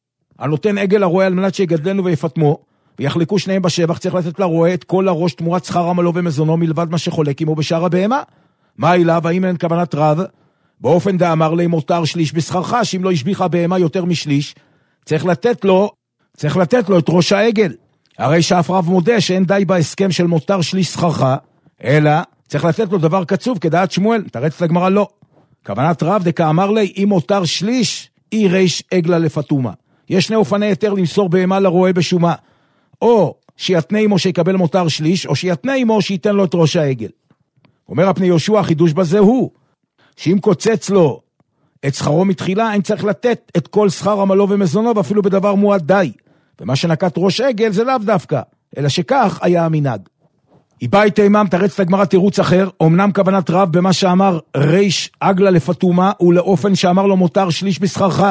הנותן עגל הרועה על מנת שיגדלנו ויפתמו, ויחלקו שניהם בשבח, צריך לתת לרועה את כל הראש תמורת שכר עמלו ומזונו, מלבד מה שחולק עמו בשאר הבהמה. מה אליו? האם אין כוונת רב באופן דאמר לי מותר שליש בשכרך, שאם לא השביחה בהמה יותר משליש, צריך לתת לו, צריך לתת לו את ראש העגל. הרי שאף רב מודה שאין די בהסכם של מותר שליש שכרך, אלא צריך לתת לו דבר קצוב כדעת שמואל. תרץ לגמרא לא. כוונת רב דקאמר לי, אם מותר שליש, אי ריש עגלה לפתומה. יש שני אופני יותר למסור בהמה לרועה בשומה. או שיתנה עמו שיקבל מותר שליש, או שיתנה עמו שייתן לו את ראש העגל. אומר הפני יהושע, החידוש בזה הוא, שאם קוצץ לו את שכרו מתחילה, אין צריך לתת את כל שכר עמלו ומזונו, ואפילו בדבר מועט די. ומה שנקט ראש עגל זה לאו דווקא, אלא שכך היה המנהג. איבאי תימם תרץ לגמרא תירוץ אחר, אמנם כוונת רב במה שאמר ריש עגלה לפתומה, ולאופן שאמר לו מותר שליש בשכרך.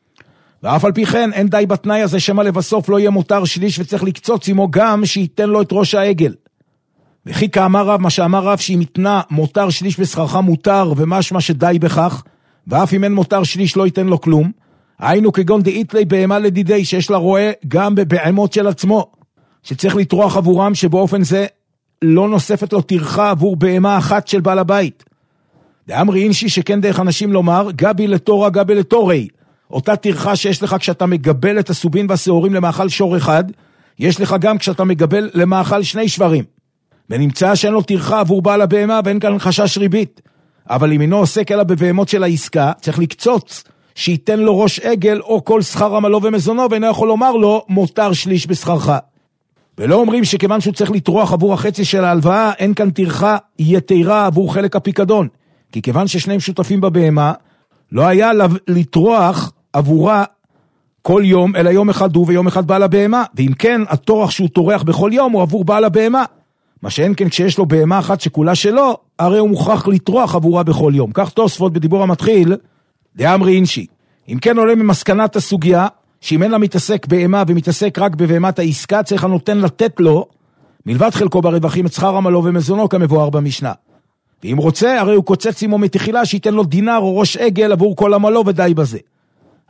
ואף על פי כן אין די בתנאי הזה שמה לבסוף לא יהיה מותר שליש, וצריך לקצוץ עמו גם שייתן לו את ראש העגל. וכי כאמר רב, מה שאמר רב שאם יתנה מותר שליש בשכרך מותר, ומשמע שדי בכך, ואף אם אין מותר שליש לא ייתן לו כלום, היינו כגון דאית לי בהמה לדידי, שיש לה רואה גם בבהמות של עצמו, שצריך לטרוח עבורם, שבאופן זה לא נוספת לו טרחה עבור בהמה אחת של בעל הבית. דאמרי אינשי שכן דרך אנשים לומר, גבי לתורה גבי לתורי, אותה טרחה שיש לך כשאתה מגבל את הסובין והשעורים למאכל שור אחד, יש לך גם כשאתה מגבל למאכל שני שברים. ונמצא שאין לו טרחה עבור בעל הבהמה ואין כאן חשש ריבית. אבל אם אינו עוסק אלא בבהמות של העסקה, צריך לקצוץ שייתן לו ראש עגל או כל שכר עמלו ומזונו, ואינו יכול לומר לו מותר שליש בשכרך. ולא אומרים שכיוון שהוא צריך לטרוח עבור החצי של ההלוואה, אין כאן טרחה יתרה עבור חלק הפיקדון. כי כיוון ששניהם שותפים בבהמה, לא היה לטרוח עבורה כל יום, אלא יום אחד הוא ויום אחד בעל הבהמה. ואם כן, הטורח שהוא טורח בכל יום הוא עבור בעל הבהמה. מה שאין כן כשיש לו בהמה אחת שכולה שלו, הרי הוא מוכרח לטרוח עבורה בכל יום. כך תוספות בדיבור המתחיל, דאמרי אינשי. אם כן עולה ממסקנת הסוגיה, שאם אין לה מתעסק בהמה ומתעסק רק בבהמת העסקה, צריך הנותן לתת לו, מלבד חלקו ברווחים, את שכר עמלו ומזונו כמבואר במשנה. ואם רוצה, הרי הוא קוצץ עמו מתחילה שייתן לו דינר או ראש עגל עבור כל עמלו ודי בזה.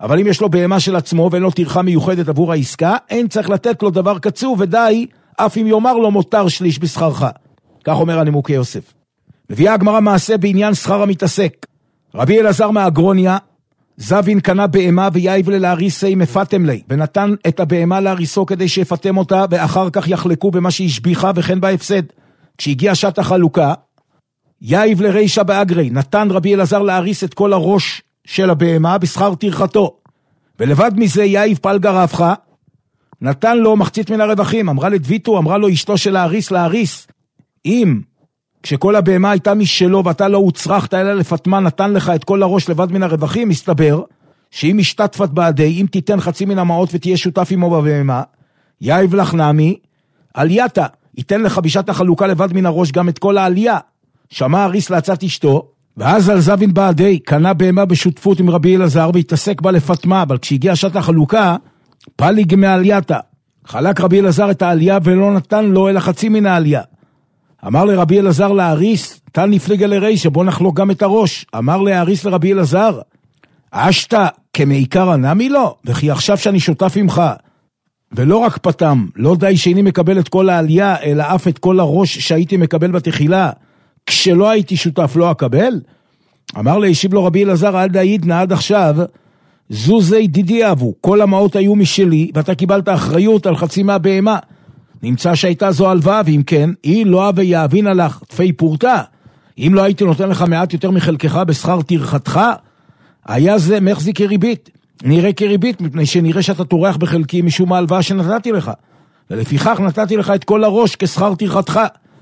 אבל אם יש לו בהמה של עצמו ואין לו טרחה מיוחדת עבור העסקה, אין צריך לתת לו דבר קצוב ודי, אף אם יאמר לו מותר שליש בשכרך. כך אומר הנימוקי יוסף. מביאה הגמרא מעשה בעניין שכר המתעסק. רבי אלעזר מהגרוניה, זבין קנה בהמה ויייב להריסי מפתם לי, ונתן את הבהמה להריסו כדי שיפתם אותה, ואחר כך יחלקו במה שהשביחה וכן בהפסד. כשהגיע שעת החלוקה, יייב לרישה באגרי, נתן רבי אלעזר להריס את כל הראש של הבהמה בשכר טרחתו, ולבד מזה יייב פלגה רבחה, נתן לו מחצית מן הרווחים. אמרה לדביתו, אמרה לו אשתו של להריס להריס, אם כשכל הבהמה הייתה משלו ואתה לא הוצרכת אלא לפתמה, נתן לך את כל הראש לבד מן הרווחים, מסתבר שאם השתתפת בעדי, אם תיתן חצי מן המעות ותהיה שותף עמו בבהמה, יייב לך נעמי, עלייתה, ייתן לך בשעת החלוקה לבד מן הראש גם את כל העלייה. שמע הריס לעצת אשתו, ואז על זבין בעדי, קנה בהמה בשותפות עם רבי אלעזר והתעסק בה לפתמה, אבל כשהגיע שעת החלוקה, פליג מעלייתה. חלק רבי אלעזר את העלייה ולא נתן לו אלא חצי מן העלייה. אמר לרבי אלעזר להריס, תן נפליגה לרישה, בוא נחלוק גם את הראש. אמר להריס לרבי אלעזר, אשתה כמעיקר הנמי לו, וכי עכשיו שאני שותף עמך, ולא רק פתם, לא די שאיני מקבל את כל העלייה, אלא אף את כל הראש שהייתי מקבל בתחילה, כשלא הייתי שותף לא אקבל? אמר להשיב לו רבי אלעזר, אל דעידנא עד עכשיו, זו זה ידידי אבו, כל המעות היו משלי, ואתה קיבלת אחריות על חצי מהבהמה. נמצא שהייתה זו הלוואה, ואם כן, היא לא אבי יאבינה לך תפי פורתה. אם לא הייתי נותן לך מעט יותר מחלקך בשכר טרחתך, היה זה מחזיק כריבית. נראה כריבית, מפני שנראה שאתה תורח בחלקי משום ההלוואה שנתתי לך. ולפיכך נתתי לך את כל הראש כשכר טרחתך.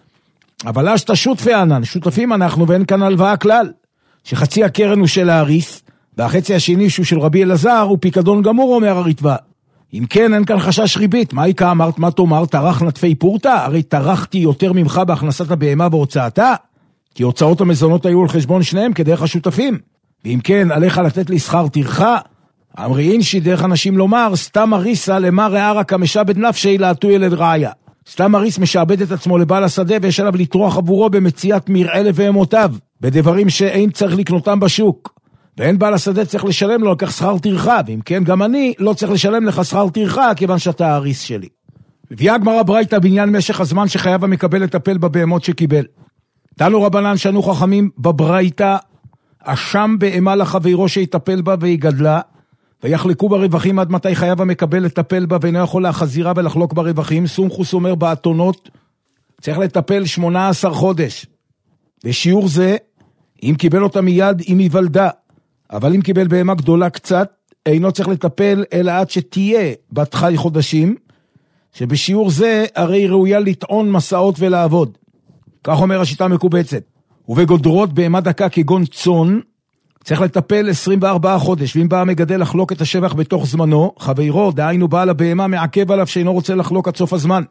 אבל אז אתה שותפי ענן, שותפים אנחנו ואין כאן הלוואה כלל. שחצי הקרן הוא של להריס, והחצי השני שהוא של רבי אלעזר הוא פיקדון גמור, אומר הרתב"א. אם כן, אין כאן חשש ריבית. מה איקה אמרת, מה תאמר, תרח נטפי פורתה? הרי תרחתי יותר ממך בהכנסת הבהמה והוצאתה, כי הוצאות המזונות היו על חשבון שניהם כדרך השותפים. ואם כן, עליך לתת לי שכר טרחה? אמרי אינשי דרך אנשים לומר, סתם הריסה למה רערה כמשעבד נפשי לעתו ילד רעיה. סתם הריס משעבד את עצמו לבעל השדה ויש עליו לטרוח עבורו במציאת מרעה לבהמותיו, בדברים שאין צריך לקנותם בשוק. ואין בעל השדה צריך לשלם לו לכך שכר טרחה, ואם כן גם אני לא צריך לשלם לך שכר טרחה, כיוון שאתה הריס שלי. מביאה הגמרא ברייתא בעניין משך הזמן שחייב המקבל לטפל בבהמות שקיבל. תנו רבנן שנו חכמים בברייתא, אשם בהמה לחברו שיטפל בה ויגדלה, ויחלקו ברווחים עד מתי חייב המקבל לטפל בה, ואינו יכול להחזירה ולחלוק ברווחים. סומכוס אומר באתונות, צריך לטפל שמונה עשר חודש. ושיעור זה, אם קיבל אותה מיד, אם יוולדה. אבל אם קיבל בהמה גדולה קצת, אינו צריך לטפל אלא עד שתהיה בת חי חודשים, שבשיעור זה הרי ראויה לטעון מסעות ולעבוד. כך אומר השיטה המקובצת. ובגודרות בהמה דקה כגון צאן, צריך לטפל עשרים וארבעה חודש, ואם בא המגדל לחלוק את השבח בתוך זמנו, חברו, דהיינו בעל הבהמה מעכב עליו שאינו רוצה לחלוק עד סוף הזמן.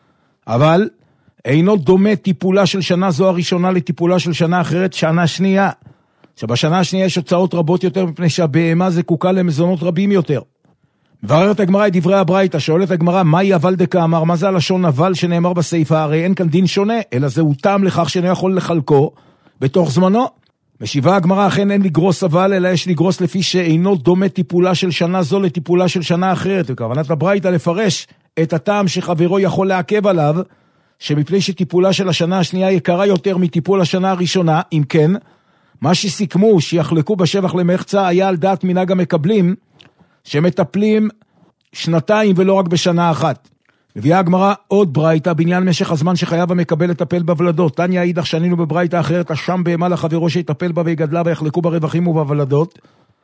אבל אינו דומה טיפולה של שנה זו הראשונה לטיפולה של שנה אחרת, שנה שנייה. שבשנה השנייה יש הוצאות רבות יותר, מפני שהבהמה זקוקה למזונות רבים יותר. מבררת הגמרא את דברי הברייתא, שואלת הגמרא, מהי אבל דקאמר? מה זה הלשון אבל שנאמר בסעיפה? הרי אין כאן דין שונה, אלא זהו טעם לכך שאינו יכול לחלקו בתוך זמנו. משיבה הגמרא, אכן אין לגרוס אבל, אלא יש לגרוס לפי שאינו דומה טיפולה של שנה זו לטיפולה של שנה אחרת. וכוונת הברייתא לפרש את הטעם שחברו יכול לעכב עליו, שמפני שטיפולה של השנה השנייה יקרה יותר מטיפול השנה הראשונה. אם כן, מה שסיכמו שיחלקו בשבח למחצה היה על דעת מנהג המקבלים, שמטפלים שנתיים ולא רק בשנה אחת. מביאה הגמרא עוד ברייתא בעניין משך הזמן שחייב המקבל לטפל בוולדות. תניא אידך שנינו בברייתא אחרת, אשם בהמה לחברו שיטפל בה ויגדלה ויחלקו ברווחים ובוולדות.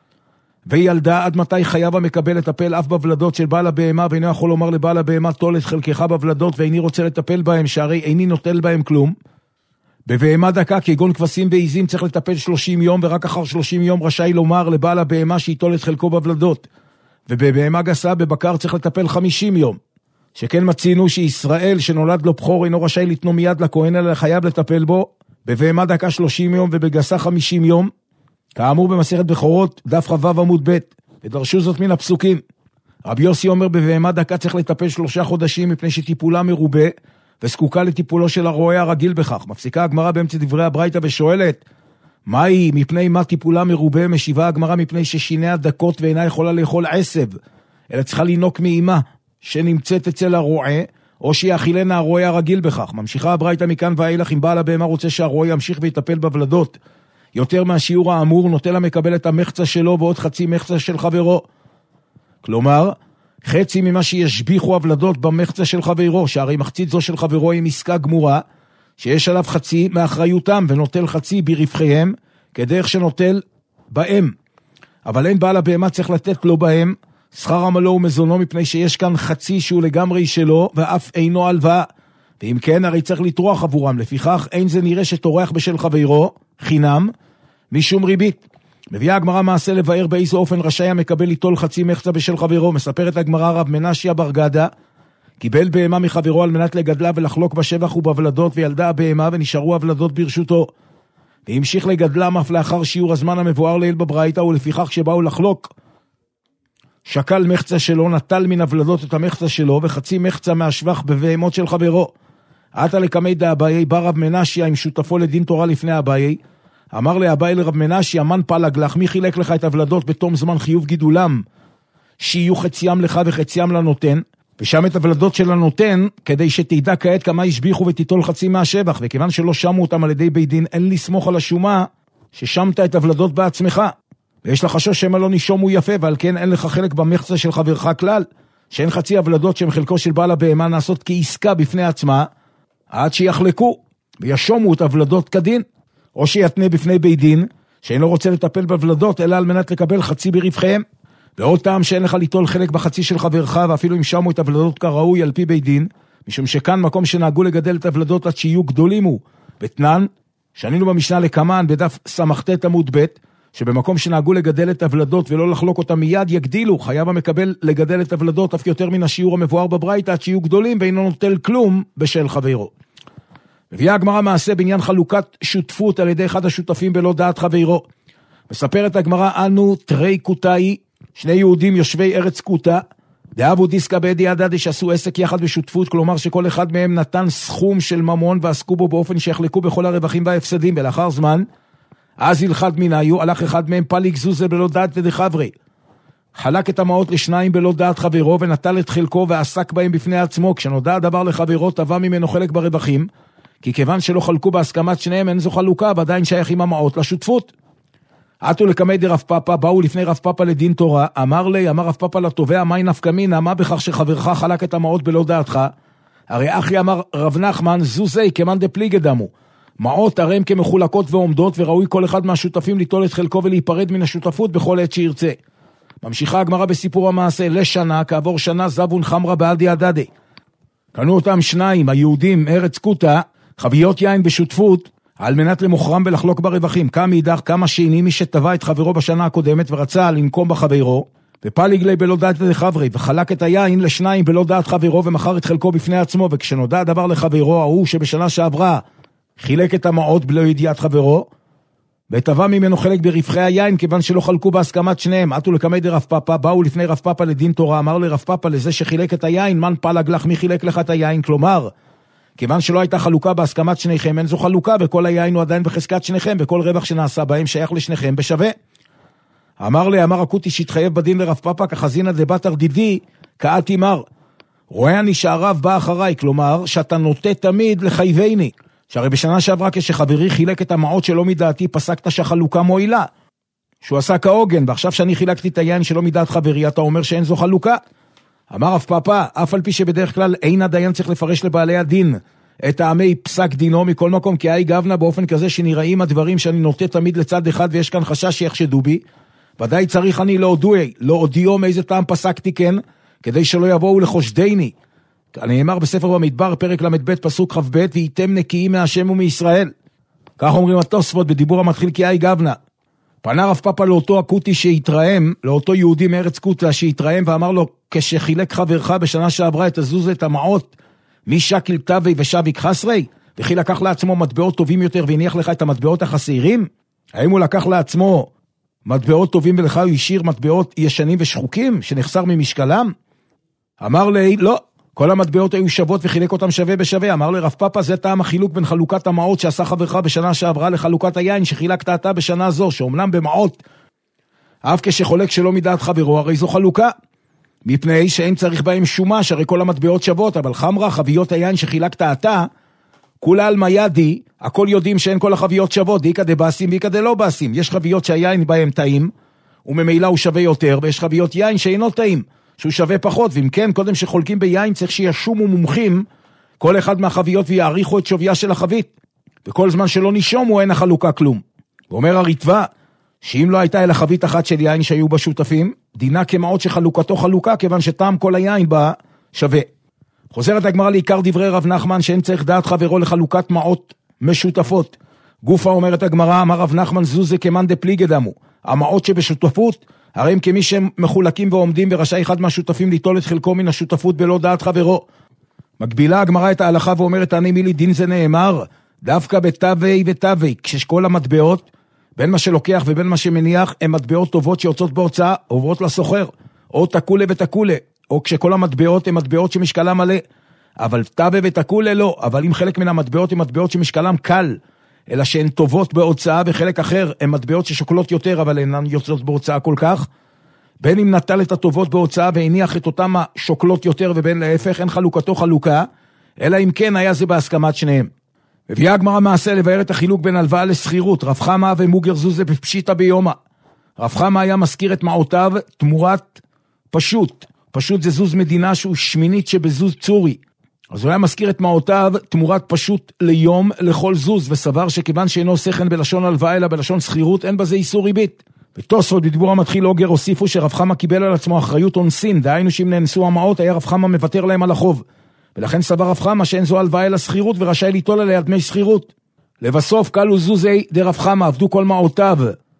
וילדה, עד מתי חייב המקבל לטפל אף בוולדות של בעל הבהמה, ואינו יכול לומר לבעל הבהמה תול את חלקך בוולדות ואיני רוצה לטפל בהם, שהרי איני נוטל בהם כלום. בבהמה דקה כגון כבשים ועיזים צריך לטפל שלושים יום, ורק אחר שלושים יום רשאי לומר לבעל הבהמה שיטול את חלקו בוולדות. ובבהמה גסה בבקר צריך לטפל חמישים יום. שכן מצינו שישראל שנולד לו בחור אינו רשאי לתנו מיד לכהן, אלא חייב לטפל בו. בבהמה דקה שלושים יום ובגסה חמישים יום, כאמור במסכת בכורות דף חו"ב עמוד ב', ודרשו זאת מן הפסוקים. רבי יוסי אומר בבהמה דקה צריך לטפל שלושה חודשים, מפני שטיפולה מרובה וזקוקה לטיפולו של הרועה הרגיל בכך. מפסיקה הגמרא באמצע דברי הברייתא ושואלת, מהי מפני מה טיפולה מרובה? משיבה הגמרא מפני ששיניה דקות ואינה יכולה לאכול עשב, אלא צריכה לינוק מאימה שנמצאת אצל הרועה, או שיאכילנה הרועה הרגיל בכך. ממשיכה הברייתא מכאן ואילך, אם בעל הבהמה רוצה שהרועה ימשיך ויטפל בוולדות יותר מהשיעור האמור, נוטה לה מקבל את המחצה שלו ועוד חצי מחצה של חברו. כלומר, חצי ממה שישביחו הוולדות במחצה של חברו, שהרי מחצית זו של חברו היא עסקה גמורה, שיש עליו חצי מאחריותם ונוטל חצי ברווחיהם, כדרך שנוטל בהם. אבל אין בעל הבהמה צריך לתת לו בהם שכר עמלו ומזונו, מפני שיש כאן חצי שהוא לגמרי שלו ואף אינו הלוואה, ואם כן הרי צריך לטרוח עבורם. לפיכך אין זה נראה שטורח בשל חברו חינם משום ריבית. מביאה הגמרא מעשה לבאר באיזה אופן רשאי המקבל ליטול חצי מחצה בשל חברו. מספרת הגמרא, רב מנשיה בר גדה קיבל בהמה מחברו על מנת לגדלה ולחלוק בשבח ובוולדות, וילדה הבהמה ונשארו הוולדות ברשותו, והמשיך לגדלם אף לאחר שיעור הזמן המבואר לעיל בברייתא, ולפיכך כשבאו לחלוק שקל מחצה שלו, נטל מן הוולדות את המחצה שלו וחצי מחצה מהשבח בבהמות של חברו. עתה לקמי דאביי, בא רב מנשיה עם שותפו לדין תורה לפני אביי, אמר לאביי לרב מנשיה, מן פלג לך, מי חילק לך את הוולדות בתום זמן חיוב גידולם, שיהיו חציים לך וחציים לנותן, ושם את הוולדות של הנותן, כדי שתדע כעת כמה ישביחו ותיטול חצי מהשבח, וכיוון שלא שמו אותם על ידי בית דין, אין לסמוך על השומה ששמת את הוולדות בעצמך, ויש לך חשש שמה לא נישומו יפה, ועל כן אין לך חלק במחצה של חברך כלל, שאין חצי הוולדות שהם חלקו של בעל הבהמה נעשות כעסקה בפני עצמה, עד שיחלקו וישומו את הוולדות כדין, או שיתנה בפני בית דין, שאינו רוצה לטפל בוולדות, אלא על מנת לקבל חצי ברווחיהם. ועוד טעם שאין לך ליטול חלק בחצי של חברך, ואפילו אם שמו את הוולדות כראוי על פי בית דין, משום שכאן מקום שנהגו לגדל את הוולדות עד שיהיו גדולים הוא, ותנן, שענינו במשנה לקמן בדף סמכת עמוד ב', שבמקום שנהגו לגדל את הוולדות ולא לחלוק אותם מיד יגדילו, חייב המקבל לגדל את הוולדות אף יותר מן השיעור המבואר בברייתא עד שיהיו גדולים, ואינו נוטל כלום בשל חברו. מביאה הגמרא מעשה בעניין חלוקת שותפות על ידי אחד השותפים בלא דעת חברו. מספרת הגמרא, אנו תרי קוטאי, שני יהודים יושבי ארץ קוטה, דאבו דיסקה בידי הדדי, שעשו עסק יחד בשותפות, כלומר שכל אחד מהם נתן סכום של ממון ועסקו בו באופן שיחלקו בכל הרווחים וההפסדים, ולאחר זמן אז ילחד מנהיו, הלך אחד מהם פליג זוזה בלא דעת דחברי, חלק את המעות לשניים בלא דעת חברו ונטל את חלקו ועסק בהם בפני עצמו. כשנודע הדבר לחברו תבע ממנו חלק ברווחים, כי כיוון שלא חלקו בהסכמת שניהם אין זו חלוקה, ועדיין שייכים המעות לשותפות. עתו לקמי דרב פאפה, באו לפני רב פאפה לדין תורה, אמר לי, אמר רב פאפה לתובע, מהי נפקא מינה, מה בכך שחברך חלק את המעות בלא דעתך? הרי אחי אמר רב נחמן, זוזי כמן דפליגי דמו, מעות הרי הם כמחולקות ועומדות, וראוי כל אחד מהשותפים ליטול את חלקו ולהיפרד מן השותפות בכל עת שירצה. ממשיכה הגמרא בסיפור המעשה, לשנה, כעבור שנה זבון חמרה בעדי הדדי. קנו אותם שניים, היהודים, ארץ קוטה, חביות יין בשותפות, על מנת למוכרם ולחלוק ברווחים. כמה מאידך, כמה שני, מי שטבע את חברו בשנה הקודמת ורצה לנקום בחברו, ופליג לי בלא דעת לחברי, וחלק את היין לשניים בלא דעת חברו, ומחר את חלקו בפני עצמו, וכשנודע הדבר לחברו, ההוא שבשנה שעברה חילק את המעות בלא ידיעת חברו, וטבע ממנו חלק ברווחי היין, כיוון שלא חלקו בהסכמת שניהם. עתו לקמי דרב פאפה, באו לפני רב פאפה לדין תורה, אמר לרב פאפה, לזה שחילק את היין, מן פלג לך, מי חילק לך את היין? כלומר, כיוון שלא הייתה חלוקה בהסכמת שניכם, אין זו חלוקה, וכל היין הוא עדיין בחזקת שניכם, וכל רווח שנעשה בהם שייך לשניכם בשווה. אמר לי, אמר הקוטי שהתחייב בדין לרב פאפה, כחזינא דבתר דידי, כעתי מר, רואה אני שהרב בא אחריי, כלומר, שאתה נוטה תמיד לחייבני, שהרי בשנה שעברה כשחברי חילק את המעות שלא מדעתי, פסקת שהחלוקה מועילה, שהוא עשה כהוגן, ועכשיו שאני חילקתי את היין שלא מדעת חברי, אתה אומר שאין זו חלוקה. אמר רב פאפה, אף על פי שבדרך כלל אין הדיין צריך לפרש לבעלי הדין את טעמי פסק דינו מכל מקום, כי היי גבנה באופן כזה שנראים הדברים שאני נוטה תמיד לצד אחד, ויש כאן חשש שיחשדו בי, ודאי צריך אני להודיעו, להודיעו מאיזה טעם פסקתי כן, כדי שלא יבואו לחושדני. נאמר בספר במדבר, פרק למד פסוק חב ב', וייתם נקיים מהשם ומישראל. כך אומרים התוספות בדיבור המתחיל כי היי גבנה. פנה רב פאפה לאותו הקוטי שהתרעם, לאותו יהודי מארץ קוטה שהתרעם, ואמר לו, כשחילק חברך בשנה שעברה את הזוזה, את המעות, מי שקיל תווי ושביק חסרי, וכי לקח לעצמו מטבעות טובים יותר והניח לך את המטבעות החסרים? האם הוא לקח לעצמו מטבעות טובים ולך הוא השאיר מטבעות ישנים ושחוקים שנחסר ממשקלם? אמר לי, לא, כל המטבעות היו שוות וחילק אותם שווה בשווה. אמר לרב פאפה, זה טעם החילוק בין חלוקת המעות שעשה חברך בשנה שעברה לחלוקת היין שחילקת אתה בשנה זו, שאומנם במעות, אף כשחולק שלא מדעת חברו, הרי זו חלוקה. מפני שאין צריך בהם שומה, שהרי כל המטבעות שוות, אבל חמרה, חביות היין שחילקת אתה, כולה על מיידי, הכל יודעים שאין כל החביות שוות, דיקה דבסים, דיקה דלא בסים. יש חביות שהיין בהם טעים, וממילא הוא שווה יותר, ויש חביות יין שאינו טעים, שהוא שווה פחות, ואם כן, קודם שחולקים ביין צריך שישומו מומחים, כל אחד מהחביות ויעריכו את שוויה של החבית, וכל זמן שלא נשומו אין החלוקה כלום. ואומר הריטב"א, שאם לא הייתה אלא חבית אחת של יין שהיו בה שותפים, דינה כמעות שחלוקתו חלוקה, כיוון שטעם כל היין בה שווה. חוזרת הגמרא לעיקר דברי רב נחמן, שאין צריך דעת חברו לחלוקת מעות משותפות. גופה אומרת הגמרא, אמר רב נחמן, זוזה כמאן דפליגי דמו. המעות שבשותפות, הרי הם כמי שהם מחולקים ועומדים, ורשאי אחד מהשותפים ליטול את חלקו מן השותפות בלא דעת חברו. מגבילה הגמרא את ההלכה ואומרת, תעני מילי דין זה נאמר, דווקא בתווי ותווי, כשכל המטבעות, בין מה שלוקח ובין מה שמניח, הם מטבעות טובות שיוצאות בהוצאה, עוברות לסוחר, או תקולה ותקולה, או כשכל המטבעות הם מטבעות שמשקלם מלא, אבל תווה ותקולה לא, אבל אם חלק מן המטבעות הם מטבעות שמשקלם קל, אלא שהן טובות בהוצאה, וחלק אחר הם מטבעות ששוקלות יותר, אבל אינן יוצאות בהוצאה כל כך, בין אם נטל את הטובות בהוצאה והניח את אותם השוקלות יותר, ובין להפך, אין חלוקתו חלוקה, אלא אם כן היה זה בהסכמת שניהם. מביאה הגמרא מעשה לבאר את החילוק בין הלוואה לסחירות. רב חמא ומוגר זוזה בפשיטה ביומא. רב חמא היה מזכיר את מעותיו תמורת פשוט. פשוט זה זוז מדינה שהוא שמינית שבזוז צורי. אז הוא היה מזכיר את מעותיו תמורת פשוט ליום לכל זוז, וסבר שכיוון שאינו סכן בלשון הלוואה אלא בלשון סחירות, אין בזה איסור ריבית. בתוספות בדיבור המתחיל אוגר הוסיפו שרב חמא קיבל על עצמו אחריות אונסין, דהיינו שאם נאנסו המעות היה רב חמא מוותר להם על החוב. ולכן סבר רב חמא שאין זו הלוואה אלא סחירות ורשאי ליטול עליה דמי סחירות. לבסוף קלו זוזי דרב חמא, עבדו כל מעותיו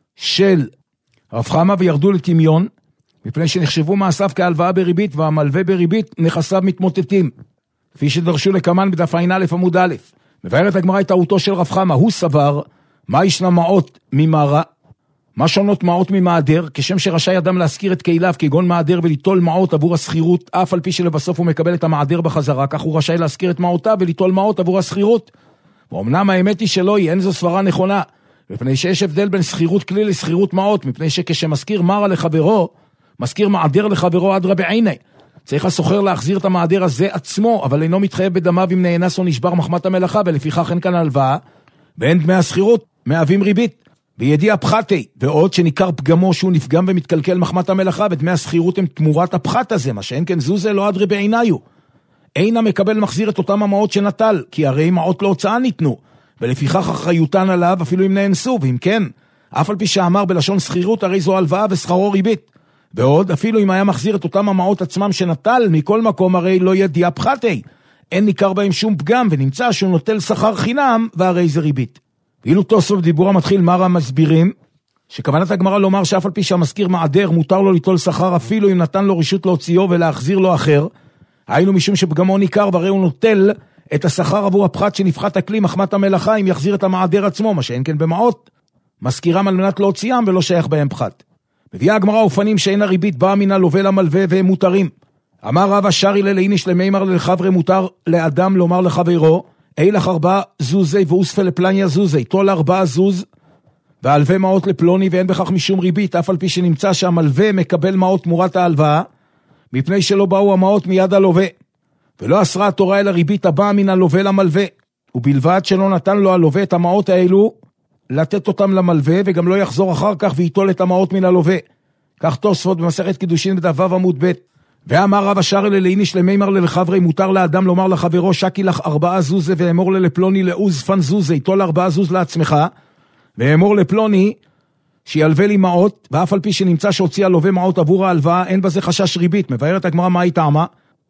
של רב חמא וירדו לטמיון, מפני שנחשבו מעשיו כהלוואה בריבית, והמלווה בריבית נכסיו מתמוטטים, כפי שדרשו לקמן בדף עין א' עמוד א'. מבארת הגמרא את טעותו של רב חמא, הוא סבר מה ישנה מעות ממרה, מה שונות מעות ממעדר, כשם שרשאי אדם להזכיר את קהיליו כגון מעדר וליטול מעות עבור הסחירות, אף על פי שלבסוף הוא מקבל את המעדר בחזרה, כך הוא רשאי להזכיר את מעותיו וליטול מעות עבור הסחירות. ואומנם האמת היא שלא היא, אין זו סברה נכונה, מפני שיש הבדל בין סחירות כלי לסחירות מעות, מפני שכשמזכיר מרה לחברו, מזכיר מעדר לחברו עד רבי עיני. צריך הסוחר להחזיר את המעדר הזה עצמו, אבל אינו מתחייב בדמיו אם נאנס או נשבר מחמת המלאכה, ולפיכך אין כאן הלוואה, ואין דמי הסחירות, מהווים ריבית. בידיע פחתי, ועוד שניכר פגמו שהוא נפגם ומתקלקל מחמת המלאכה, ודמי הסחירות הם תמורת הפחת הזה, מה שאין כן זוזה לא עד רבי עיניו. אין המקבל מחזיר את אותם המעות שנטל, כי הרי מעות להוצאה ניתנו, ולפיכך אחריותן עליו אפילו אם נאנסו, ואם כן, אף על פי שאמר בלשון סחירות, הרי זו הלוואה ושכרו ריבית. ועוד, אפילו אם היה מחזיר את אותם המעות עצמם שנטל, מכל מקום הרי לא ידיע פחתי, אין ניכר בהם שום פגם, ונמצא שהוא נוטל שכר חינם, והרי זה ריבית. ואילו תוספות דיבור המתחיל מרה מסבירים, שכוונת הגמרא לומר שאף על פי שהמזכיר מעדר, מותר לו ליטול שכר אפילו אם נתן לו רשות להוציאו ולהחזיר לו אחר, היינו משום שפגמו ניכר, והרי הוא נוטל את השכר עבור הפחת שנפחת הכלי מחמת המלאכה אם יחזיר את המעדר עצמו, מה שאין כן במעות, מזכירם על מנת להוציאם ולא שייך בהם פחת. מביאה הגמרא אופנים שאין הריבית באה מן הלווה למלווה והם מותרים. אמר רב השרי ללאיניש למימר לחברי, מותר לאדם לומר לחברו, אילך ארבע זוזי ואוספה לפלניה זוזי, תול ארבע זוז והלווה מעות לפלוני, ואין בכך משום ריבית, אף על פי שנמצא שהמלווה מקבל מעות תמורת ההלוואה, מפני שלא באו המעות מיד הלווה, ולא אסרה התורה אלא ריבית הבאה מן הלווה למלווה, ובלבד שלא נתן לו הלווה את המעות האלו, לתת אותם למלווה, וגם לא יחזור אחר כך ויטול את המעות מן הלווה. כך תוספות במסכת קידושין בדף ו' עמוד ב'. ואמר רב השרי ללאיניש למימר לחברי, מותר לאדם לומר לחברו, שקי לך ארבעה זוזה ואמור לפלוני לעוז פן זוזה, יטול ארבעה זוז לעצמך, ואמור לפלוני שילווה לי מעות, ואף על פי שנמצא שהוציא הלווה מעות עבור ההלוואה, אין בזה חשש ריבית. מבארת הגמרא מה היא טעמה?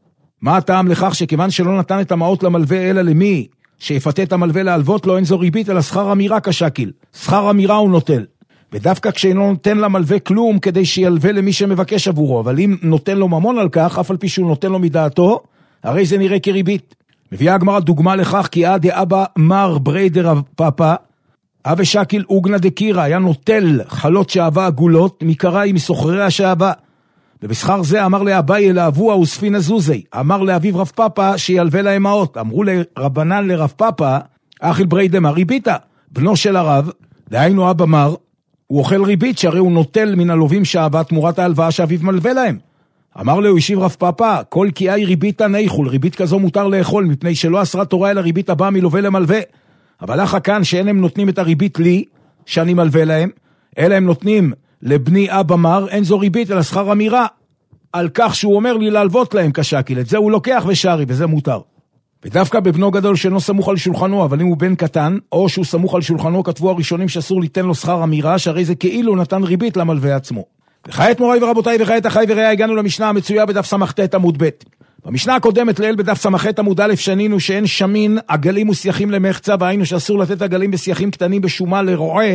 מה הטעם לכך שכיוון שלא נתן את המעות למלווה אלא למי שיפתה את המלווה להלוות לו, אין זו ריבית אלא שכר אמירה כשקיל, שכר אמירה הוא נוטל, ודווקא כשאינו נותן למלווה כלום כדי שילווה למי שמבקש עבורו, אבל אם נותן לו ממון על כך, אף על פי שהוא נותן לו מדעתו, הרי זה נראה כריבית. מביאה הגמרא דוגמה לכך, כי עד אבא מר בריידר פאפה, אבא שקיל אוגנה דקירה, היה נוטל חלות שעבה עגולות, מקראי מסוחרי השעבה. ובשכר זה אמר לאביי לאבוה וספין הזוזי, אמר לאביו רב פאפה שילווה להם מעות. אמרו לרבנן לרב פאפה, אחיל ברי דמר ריביתה, בנו של הרב, דהיינו אבא מר, הוא אוכל ריבית שהרי הוא נוטל מן הלווים שעבד תמורת ההלוואה שאביו מלווה להם. אמר לו, השיב רב פאפה, כל קיאי ריביתה נייחול, ריבית כזו מותר לאכול, מפני שלא אסרה תורה אלא ריבית הבאה מלווה למלווה. אבל לך כאן שאין הם נותנים את הריבית לי, שאני מלווה להם, אלא הם נותנים לבני אבא מר, אין זו ריבית אלא שכר אמירה, על כך שהוא אומר לי להלוות להם כשקיל, את זה הוא לוקח ושרי, וזה מותר. ודווקא בבנו גדול שאינו סמוך על שולחנו, אבל אם הוא בן קטן, או שהוא סמוך על שולחנו, כתבו הראשונים שאסור ליתן לו שכר אמירה, שהרי זה כאילו נתן ריבית למלווה עצמו. וכעת מוריי ורבותיי וכעת אחי ורעי, הגענו למשנה המצויה בדף סמ"ט עמוד ב'. במשנה הקודמת לעיל בדף סמ"ח עמוד א' שנינו שאין שמין עגלים וסייחים למחצה, והיינו שאסור לתת עגלים וסייחים קטנים בשומה לרועה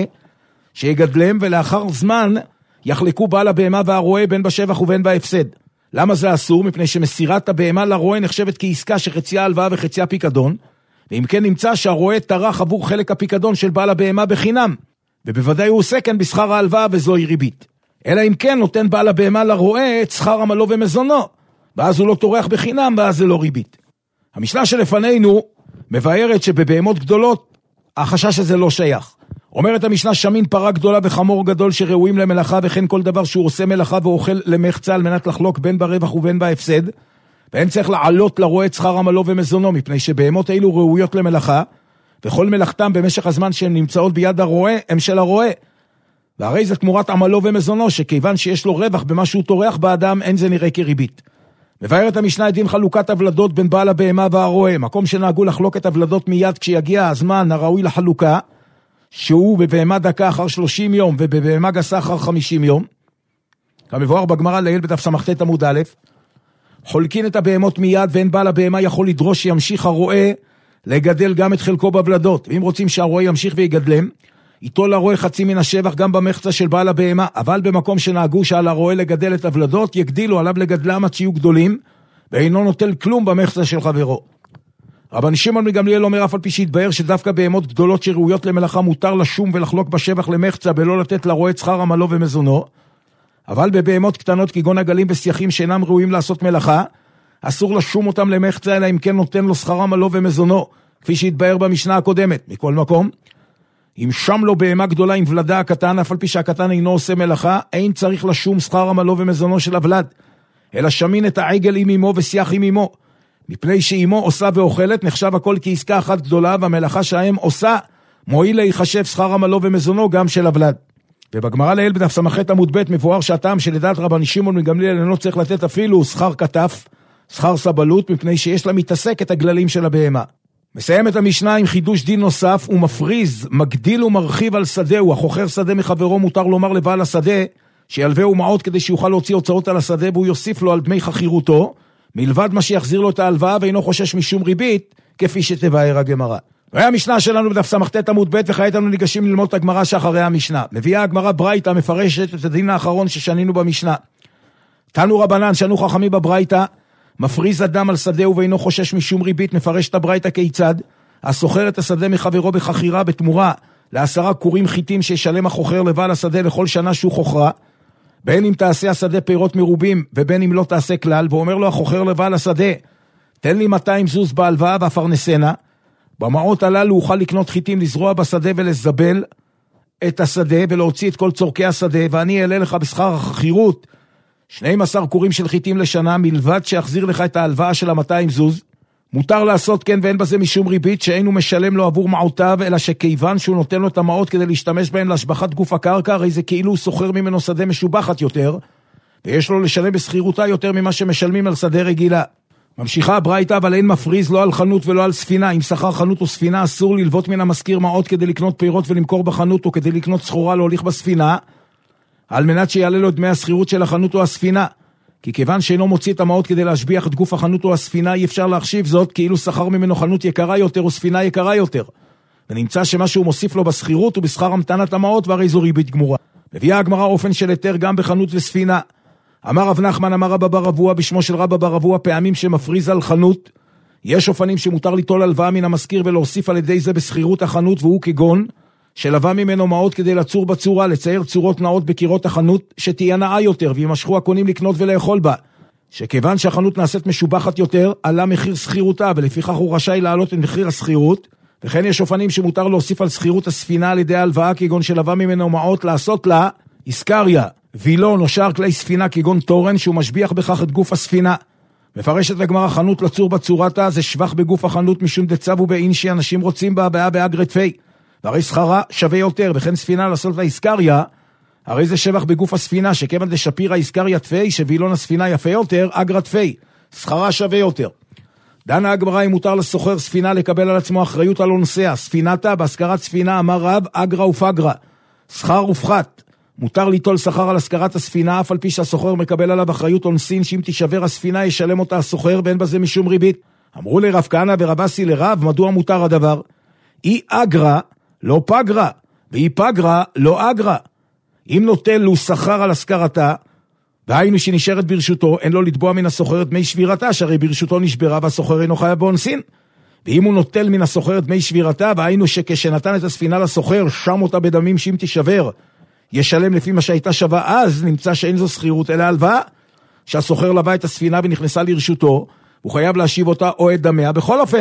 שיגדלם, ולאחר זמן יחלקו בעל הבהמה והרועה בין בשבח ובין בהפסד. למה זה אסור? מפני שמסירת הבהמה לרועה נחשבת כעסקה שחציה הלוואה וחציה פיקדון, ואם כן נמצא שהרועה טרח עבור חלק הפיקדון של בעל הבהמה בחינם, ובוודאי הוא עושה כאן בשכר ההלוואה וזוהי ריבית. אלא אם כן נותן בעל הבהמה לרועה את שכר עמלו ומזונו, ואז הוא לא טורח בחינם, ואז זה לא ריבית. המשנה שלפנינו מבארת שבבהמות גדולות החשש הזה לא שייך. אומרת המשנה, שמין פרה גדולה וחמור גדול שראויים למלאכה, וכן כל דבר שהוא עושה מלאכה ואוכל למחצה על מנת לחלוק בין ברווח ובין בהפסד, ואין צריך לעלות לרועה את שכר עמלו ומזונו, מפני שבהמות אלו ראויות למלאכה, וכל מלאכתם במשך הזמן שהן נמצאות ביד הרועה הם של הרועה. והרי זה תמורת עמלו ומזונו, שכיוון שיש לו רווח במה שהוא טורח באדם, אין זה נראה כריבית. מבארת המשנה את דין חלוקת הבלדות בין בעל הבהמה והרועה, מקום שנהגו לחלוק את הבלדות מיד כשיגיע הזמן הראוי לחלוקה, שהוא בבהמה דקה אחר שלושים יום ובבהמה גסה אחר חמישים יום, כמבואר בגמרא לעיל בדף סמ"ט עמוד א', חולקין את הבהמות מיד, ואין בעל הבהמה יכול לדרוש שימשיך הרועה לגדל גם את חלקו בבלדות. ואם רוצים שהרועה ימשיך ויגדלם, איתו לרועה חצי מן השבח גם במחצה של בעל הבהמה, אבל במקום שנהגו שעל הרועה לגדל את הבלדות, יגדילו עליו לגדלם עד שיהיו גדולים, ואינו נוטל כלום במחצה של חברו. רבן שמעון בן גמליאל אומר, אף על פי שהתבהר שדווקא בהמות גדולות שראויות למלאכה מותר לשום ולחלוק בשבח למחצה בלא לתת לרועה את שכר עמלו ומזונו, אבל בבהמות קטנות כגון עגלים וסייחים שאינם ראויים לעשות מלאכה, אסור לשום אותם למחצה, אלא אם כן נותן לו שכר עמלו ומזונו, כפי שהתבהר במשנה הקודמת. מכל מקום, אם שם לו בהמה גדולה עם ולדה הקטן, אף על פי שהקטן אינו עושה מלאכה, אין צריך לשום שכר עמלו ומזונו של הוולד, אלא שמין את העגל עם אמו וסייח עם אמו, מפני שאמו עושה ואוכלת, נחשב הכל כעסקה אחת גדולה, והמלאכה שהאם עושה, מועיל להיחשב שכר עמלו ומזונו גם של הוולד. ובגמרא לעיל בדף סמ"ח עמוד ב' מבואר שהטעם שלדעת רבן שמעון בן גמליאל אינו צריך לתת אפילו שכר כתף, שכר סבלות, מפני שיש לה מתעסק את הגללים של הבהמה. מסיים את המשנה עם חידוש דין נוסף, ומפריז, מגדיל ומרחיב על שדהו, החוכר שדה מחברו מותר לומר לבעל השדה, שילווהו מעות כדי שיוכל להוציא הוצאות על השדה, והוא יוסיף לו על דמי חכירותו, מלבד מה שיחזיר לו את ההלוואה, ואינו חושש משום ריבית, כפי שתבאר הגמרא. והיה המשנה שלנו בדף סמ"ט עמוד ב', וכעת אנו ניגשים ללמוד את הגמרא שאחרי המשנה. מביאה הגמרא ברייתא מפרשת את הדין האחרון ששנינו במשנה. תנו רבנן שנו חכמים בברייתא, מפריז אדם על שדהו ואינו חושש משום ריבית, מפרש את הברייתא כיצד? הסוחר את השדה מחברו בחכירה בתמורה לעשרה קורים חיטים שישלם החוכר לבעל השדה לכל שנה שהוא חוכרה, בין אם תעשה השדה פירות מרובים ובין אם לא תעשה כלל, ואומר לו החוכר לבעל השדה, תן לי מאתיים זוז בהלוואה ואפרנסנה, במעות הללו אוכל לקנות חיטים לזרוע בשדה ולזבל את השדה ולהוציא את כל צורכי השדה, ואני אעלה לך בשכר החכירות שנים עשר קורים של חיטים לשנה, מלבד שיחזיר לך את ההלוואה של ה-מאתיים זוז. מותר לעשות כן ואין בזה משום ריבית, שאינו משלם לו עבור מעותיו, אלא שכיוון שהוא נותן לו את המעות כדי להשתמש בהן להשבחת גוף הקרקע, הרי זה כאילו הוא סוחר ממנו שדה משובחת יותר, ויש לו לשלם בסחירותה יותר ממה שמשלמים על שדה רגילה. ממשיכה הברייתא, אבל אין מפריז לא על חנות ולא על ספינה. אם שכר חנות או ספינה, אסור ללוות מן המשכיר מעות כדי לקנות פירות ולמכור בחנות, או כדי לקנות סחורה להוליך בספינה, על מנת שיעלה לו דמי הסחירות של החנות או הספינה. כי כיוון שאינו מוציא את המעות כדי להשביח את גוף החנות או הספינה, אי אפשר להחשיב זאת כאילו שכר ממנו חנות יקרה יותר או ספינה יקרה יותר. ונמצא שמה שהוא מוסיף לו בסחירות הוא בשכר המתנת המעות, והרי זו ריבית גמורה. מביאה הגמרא אופן של היתר גם בחנות וספינה. אמר רב נחמן, אמר רבא בר אבוה, בשמו של רבא בר אבוה, פעמים שמפריז על חנות, יש אופנים שמותר ליטול הלוואה מן המשכיר ולהוסיף על ידי זה בסחירות החנות, והוא כגון שלווה ממנו מעות כדי לצור בצורה, לצייר צורות נאות בקירות החנות שתהיה נאה יותר, וימשכו הקונים לקנות ולאכול בה. שכיוון שהחנות נעשית משובחת יותר, עלה מחיר סחירותה, ולפיכך הוא רשאי להעלות את מחיר הסחירות, וכן יש אופנים שמותר להוסיף על סחירות הספינה על ידי ההלוואה, כגון שלווה ממנו מעות, לעשות לה איסקריה, וילון או שאר כלי ספינה כגון תורן, שהוא משביח בכך את גוף הספינה. מפרשת הגמרא, חנות לצור בצורתה, זה שבח בגוף החנות משום דצבו באין שאנשים רוצים בה באה באגרת פי, והרי שכרה שווה יותר, וכן ספינה לעשות לה איסקריה, הרי זה שבח בגוף הספינה, שכיוון דשפירא איסקריה תפי, שווילון הספינה יפה יותר, אגרת פי, שכרה שווה יותר. דנה הגמרא, אם מותר לסוחר ספינה לקבל על עצמו אחריות על אונסיה, ספינתה בהשכרת ספינה, אמר רב, אגרה ופגרה, שכר ופחת. מותר ליטול שכר על השכרת הספינה, אף על פי שהסוחר מקבל עליו אחריות אונסין, שאם תישבר הספינה ישלם אותה הסוחר, ואין בזה משום ריבית. אמרו לרב כהנא ורב אסי לרב, מדוע מותר הדבר? אי אגרה, לא פגרה, ואי פגרה, לא אגרה. אם נוטל לו שכר על השכרתה, והיינו שנשארת ברשותו, אין לו לתבוע מן הסוחר דמי שבירתה, שהרי ברשותו נשברה והסוחר אינו חייב באונסין. ואם הוא נוטל מן הסוחר דמי שבירתה, והיינו שכשנתן את הספינה לסוחר, שם אותה בדמים שאם תישבר, ישלם לפי מה שהייתה שווה, אז נמצא שאין זו סחירות אלא הלוואה, שהסוחר לווה את הספינה ונכנסה לרשותו, הוא חייב להשיב אותה או את דמיה בכל אופן.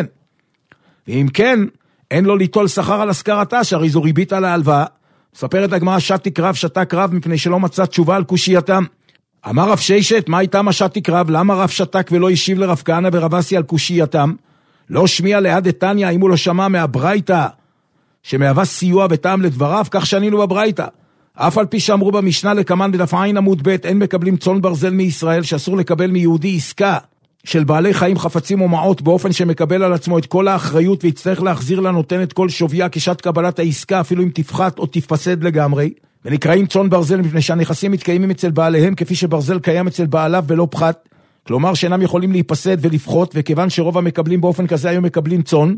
ואם כן, אין לו ליטול שכר על השכרתה, שהרי זו ריבית על ההלוואה. מספרת הגמרא, שתי קרב, שתה קרב, מפני שלא מצא תשובה על קושייתם. אמר רב ששת, מה הייתה מה שתי קרב? למה רב שתק ולא השיב לרב כהנא ורב אסי על קושייתם? לא שמיע ליד דתניא, אם הוא לא שמע מהברייתא, שמהווה סיוע וטעם לדבריו, כך שנינו בברייתא. אף על פי שאמרו במשנה לקמן בדף עין עמוד ב', אין מקבלים צאן ברזל מישראל, שאסור לקבל מיהודי עסקה של בעלי חיים חפצים או מעות, באופן שמקבל על עצמו את כל האחריות, ויצטרך להחזיר לנותן את כל שוויה כשעת קבלת העסקה, אפילו אם תפחת או תפסד לגמרי. ונקראים צאן ברזל מפני שהנכסים מתקיימים אצל בעליהם, כפי שברזל קיים אצל בעליו ולא פחת, כלומר שאינם יכולים להיפסד ולפחות, וכיוון שרוב המקבלים באופן כזה היו מקבלים צאן,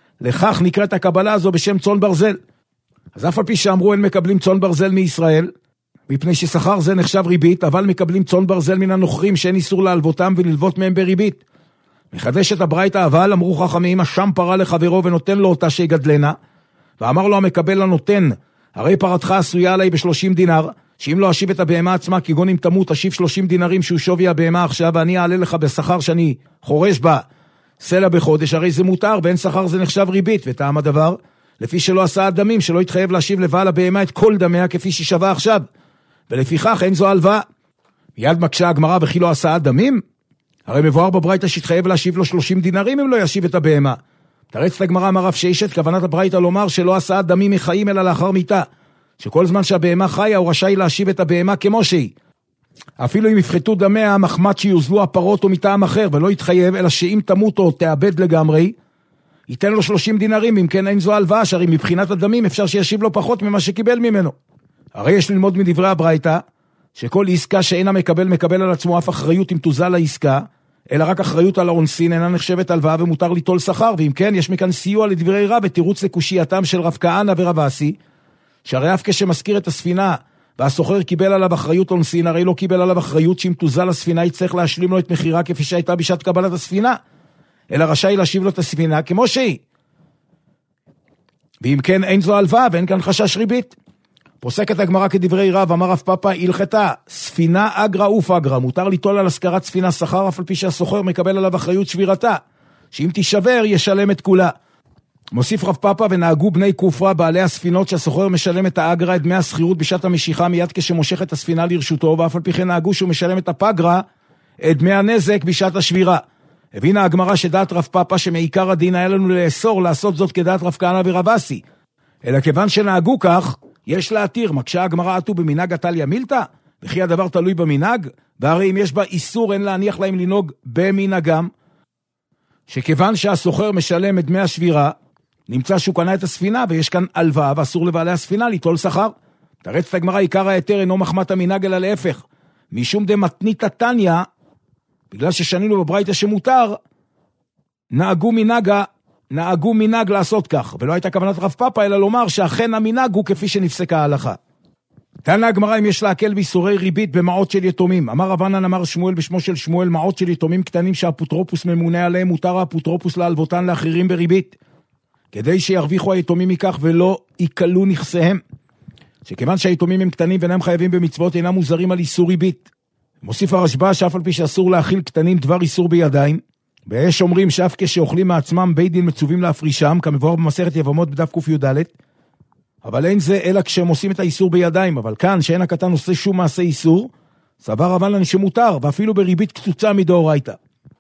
לכך נקראת הקבלה הזו בשם צאן ברזל. אז אף על פי שאמרו אין מקבלים צאן ברזל מישראל, מפני ששכר זה נחשב ריבית, אבל מקבלים צאן ברזל מן הנוכרים שאין איסור להלוותם וללוות מהם בריבית. מחדשת הברייתא, אבל אמרו חכמים, השם פרה לחברו ונותן לו אותה שיגדלנה, ואמר לו המקבל לנותן, הרי פרתך עשויה עליי בשלושים דינר, שאם לא אשיב את הבהמה עצמה, כגון אם תמות, אשיב שלושים דינרים שהוא שווי הבהמה עכשיו, ואני אעלה לך בשכר שאני חורש בה סלע בחודש, הרי זה מותר, ואין שכר זה נחשב ריבית, וטעם הדבר, לפי שלא עשה הדמים, שלא יתחייב להשיב לבעל הבהמה את כל דמיה כפי ששווה עכשיו, ולפיכך אין זו הלוואה. מיד מקשה הגמרא, וכי לא עשה הדמים? הרי מבואר בברייתא שהתחייב להשיב לו שלושים דינרים אם לא ישיב את הבהמה. תרץ לגמרא, אמר רב ששת, כוונת הברייתא לומר שלא עשה דמים מחיים אלא לאחר מיתה, שכל זמן שהבהמה חיה הוא רשאי להשיב את הבהמה כמו שהיא, אפילו אם יפחתו דמיה מחמת שיוזלו הפרות או מטעם אחר, ולא יתחייב אלא שאם תמות או תאבד לגמרי ייתן לו שלושים דינרים, אם כן אין זו הלוואה, שהרי מבחינת הדמים אפשר שישיב לו פחות ממה שקיבל ממנו. הרי יש ללמוד מדברי הברייתא שכל עסקה שאינה מקבל מקבל על עצמו אף אחריות אם תוזל העסקה, אלא רק אחריות על האונסין אינה נחשבת הלוואה ומותר ליטול שכר, ואם כן יש מכאן סיוע לדברי רב ותירוץ לקושייתם של רב כהנא ורב אסי, שהרי אף כשמזכיר את הספינה והסוחר קיבל עליו אחריות אונסין, הרי לא קיבל עליו אחריות שאם תוזל הספינה יצטרך להשלים לו את מחירה כפי שהייתה בשעת קבלת הספינה, אלא רשאי להשיב לו את הספינה כמו שהיא. ואם כן אין זו הלוואה ואין כאן חשש ריבית. פוסקת הגמרא כדברי רב, אמר רב פאפא הלכתה, ספינה אגרה ופגרה, מותר ליטול על השכרת ספינה שכר אף על פי שהסוחר מקבל עליו אחריות שבירתה, שאם תישבר ישלם את כולה. מוסיף רב פאפא, ונהגו בני כופרה בעלי הספינות שהסוחר משלם את האגרה את דמי הסחירות בשעת המשיכה מיד כשמושך את הספינה לרשותו, ואף על פי כן נהגו שהוא משלם את הפגרה את דמי הנזק בשעת השבירה. הבינה הגמרא שדעת רב פאפא שמעיקר הדין היה לנו לאסור לעשות זאת כדעת רב כהנא ורב אסי, אלא כיוון שנהגו כך יש להתיר. מקשה הגמרא, עטו במנהג עתליא מילתא, וכי הדבר תלוי במנהג, והרי אם יש בה איסור אין להניח להם לנהוג במנהגם, שכיוון שהסוחר משלם את דמי השבירה, נמצא שהוא קנה את הספינה ויש כאן הלוואה ואסור לבעלי הספינה ליטול שכר. תרץ את הגמרא, עיקר ההיתר אינו מחמת המנהג אלא להפך, משום דמתנית תניא, בגלל ששנינו בברייתא שמותר, נהגו מנהגה, נהגו מנהג לעשות כך, ולא הייתה כוונת רב פאפא אלא לומר שאכן המנהג הוא כפי שנפסקה ההלכה. תנא הגמרא, אם יש להקל באיסורי ריבית במעות של יתומים, אמר רב ענן אמר שמואל בשמו של שמואל, מעות של יתומים קטנים שהאפוטרופוס ממונה עליהם, מותר האפוטרופוס להלוותן לאחרים בריבית, כדי שירוויחו היתומים מכך ולא יקלו נכסיהם. שכיוון שהיתומים הם קטנים ואינם חייבים במצוות, אינם מוזרים על איסור ריבית. מוסיף הרשב"א שאף על פי שאסור להאכיל קטנים דבר איסור בידיים, ויש אומרים שאף כשאוכלים מעצמם בית דין מצווים להפרישם, כמבואר במסכת יבמות בדף ק"ד, אבל אין זה אלא כשהם עושים את האיסור בידיים. אבל כאן שאין הקטן עושה שום מעשה איסור, סבר רבנן שמותר, ואפילו בריבית קצוצה מדאורייתא.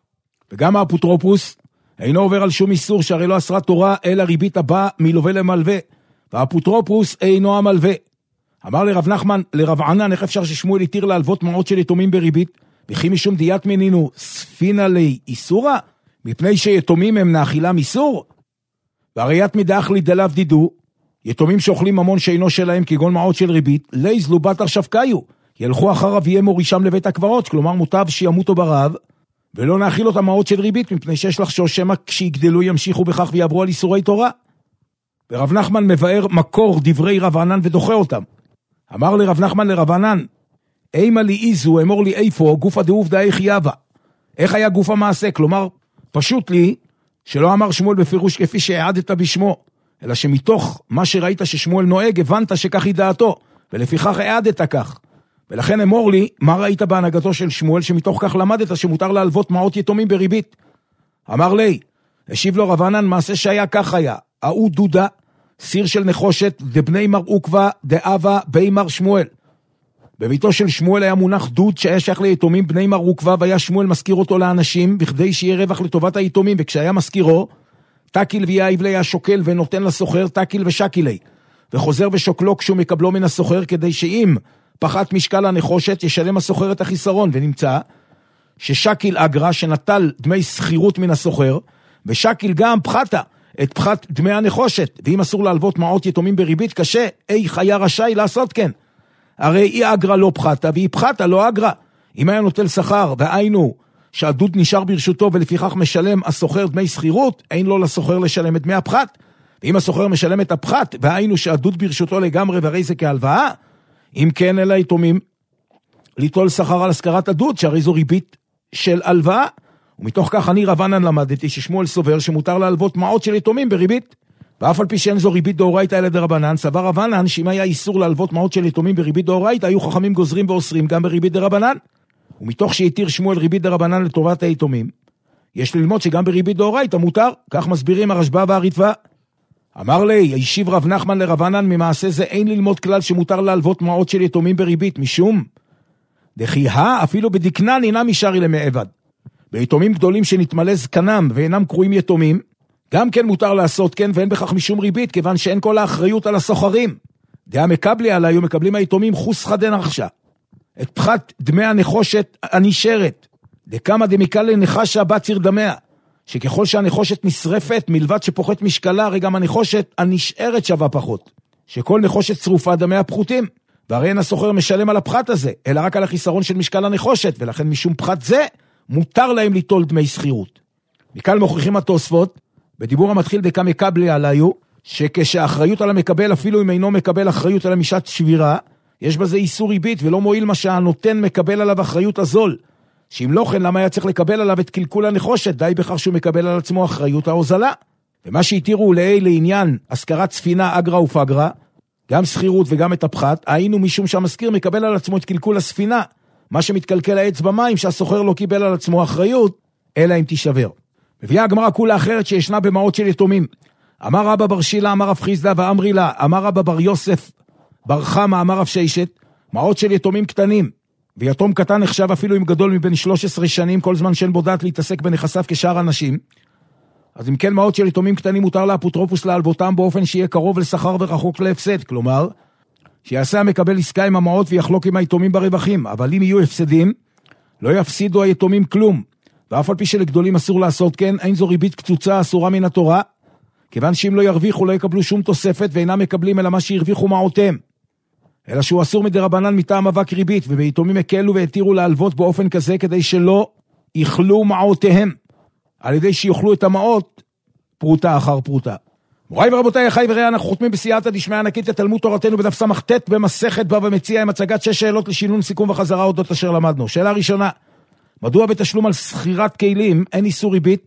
וגם האפוטרופוס אינו עובר על שום איסור, שהרי לא אסרה תורה אלא ריבית הבאה מלווה למלווה, והאפוטרופוס אינו המלווה. אמר לרב נחמן, לרב ענן, איך אפשר ששמואל התיר להלוות מעות של יתומים בריבית, וכי משום דיית מנינו ספינה לי איסורה, מפני שיתומים הם נאכילם איסור? והראיית מדאח לי דלאו דידו, יתומים שאוכלים ממון שאינו שלהם כגון מעות של ריבית, ליזלו בת הרשבקאיו, ילכו אחריו יהיה מורישם לבית הקברות, כלומר מוטב שימותו ברעב, ולא נאכיל אותם מעות של ריבית, מפני שיש לחשוש שמא כשיגדלו ימשיכו בכך ויעברו על איסורי תורה. ורב נחמן מבאר מקור דברי רב ענן ודוחה אותם. אמר לרב נחמן לרב ענן, אימה לי איזו, אמור לי איפה, גופה דאוב דאי חייבה. איך היה גוף המעשה? כלומר, פשוט לי, שלא אמר שמואל בפירוש כפי שהעדת בשמו, אלא שמתוך מה שראית ששמואל נוהג, הבנת שכך היא דעתו, ולפיכך העדת כך. ולכן אמור לי, מה ראית בהנהגתו של שמואל, שמתוך כך למדת שמותר להלוות מעות יתומים בריבית? אמר לי, השיב לו רב ענן, מעשה שהיה כך היה, ההוא דודה, סיר של נחושת, דבני מר עוקבא, דאבה, בי מר שמואל. בביתו של שמואל היה מונח דוד שהיה שייך ליתומים בני מר עוקבא, והיה שמואל מזכיר אותו לאנשים, בכדי שיהיה רווח לטובת היתומים, וכשהיה מזכירו, תקיל ויאיב לי היה שוקל ונותן לסוחר תקיל ושקילי, וחוזר ושוקלו כשהוא מקבלו מן הסוחר, כדי שאם פחת משקל הנחושת ישלם הסוחר את החיסרון, ונמצא ששקיל אגרה שנטל דמי שכירות מן הסוחר, ושקיל גם פחתה את פחת דמי הנחושת, ואם אסור להלוות מעות יתומים בריבית קשה, איך היה רשאי לעשות כן? הרי היא אגרה לא פחתה, והיא פחתה לא אגרה. אם היה נוטל שכר, והיינו שהדוד נשאר ברשותו, ולפיכך משלם הסוחר דמי שכירות, אין לו לסוחר לשלם את דמי הפחת. ואם הסוחר משלם את הפחת, והיינו שהדוד ברשותו לגמרי, והרי זה כהלוואה, אם כן אלה יתומים, ליטול שכר על השכרת הדוד, שהרי זו ריבית של הלוואה. ומתוך כך אני רב ענן למדתי ששמואל סובר שמותר להלוות מעות של יתומים בריבית, ואף על פי שאין זו ריבית דאורייתא אלא דרבנן, סבר רב ענן שאם היה איסור להלוות מעות של יתומים בריבית דאורייתא, היו חכמים גוזרים ואוסרים גם בריבית דרבנן. ומתוך שהתיר שמואל ריבית דרבנן לטובת היתומים, יש ללמוד שגם בריבית דאורייתא מותר, כך מסבירים הרשב"א והריטב"א. אמר לי, הישיב רב נחמן לרב ענן, ממעשה זה אין ללמוד כלל שמותר להלוות מעות של יתומים בריבית, משום דכי אפילו בדקנן אינה משארי למעבד. ביתומים גדולים שנתמלא זקנם ואינם קרויים יתומים, גם כן מותר לעשות כן, ואין בכך משום ריבית, כיוון שאין כל האחריות על הסוחרים. דעה מקבלי עלי, ומקבלים היתומים חוסחא דנחשא, את פחת דמי הנחושת הנשארת, דקמא דמיקלי נחשא בציר דמיה, שככל שהנחושת נשרפת, מלבד שפוחת משקלה, הרי גם הנחושת הנשארת שווה פחות, שכל נחושת צרופה דמיה פחותים, והרי אין הסוחר משלם על הפחת הזה, אלא רק על החיסרון של משקל הנחושת, ולכן משום פחת זה, מותר להם ליטול דמי שכירות. מכאן מוכיחים התוספות, בדיבור המתחיל דקה מקבלי עליו, שכשהאחריות על המקבל, אפילו אם אינו מקבל אחריות על המשת שבירה, יש בזה איסור ריבית, ולא מועיל מה שהנותן מקבל עליו אחריות הזול. שאם לא כן, למה היה צריך לקבל עליו את קלקול הנחושת? די בכך שהוא מקבל על עצמו אחריות ההוזלה. ומה שהתירו לעיל לעניין השכרת ספינה אגרה ופגרה, גם שכירות וגם את הפחת, היינו משום שהמזכיר מקבל על עצמו את קלקול הספינה, מה שמתקלקל העץ במים, שהסוחר לא קיבל על עצמו אחריות, אלא אם תישבר. מביאה הגמרא כולה אחרת שישנה במעות של יתומים. אמר רבא בר שילה, אמר רב חיסדא, ואמרי לה, אמר רבא בר יוסף, בר חמא, אמר רב ששת, מעות של יתומים קטנים, ויתום קטן נחשב אפילו אם גדול מבין שלוש עשרה שנים, כל זמן שאין בו דעת להתעסק בנכסיו כשאר אנשים. אז אם כן, מעות של יתומים קטנים מותר לאפוטרופוס להלוותם באופן שיהיה קרוב לשכר ורחוק להפסד, כלומר, שיעשה המקבל עסקה עם המעות ויחלוק עם היתומים ברווחים, אבל אם יהיו הפסדים, לא יפסידו היתומים כלום, ואף על פי שלגדולים אסור לעשות כן, אין זו ריבית קצוצה אסורה מן התורה, כיוון שאם לא ירוויחו לא יקבלו שום תוספת, ואינם מקבלים אלא מה שירוויחו מעותיהם, אלא שהוא אסור מדרבנן מטעם אבק ריבית, וביתומים הקלו והתירו להלוות באופן כזה, כדי שלא יאכלו מעותיהם, על ידי שיאכלו את המעות פרוטה אחר פרוטה. מוריי ורבותיי, אחי ורעי, אנחנו חותמים בסייעתא דשמיא ענקית לתלמוד תורתנו בדף ס"ט במסכת בבא מציעא, עם הצגת שש שאלות לשינון סיכום וחזרה אודות אשר למדנו. שאלה ראשונה, מדוע בתשלום על שכירת כלים אין איסור ריבית,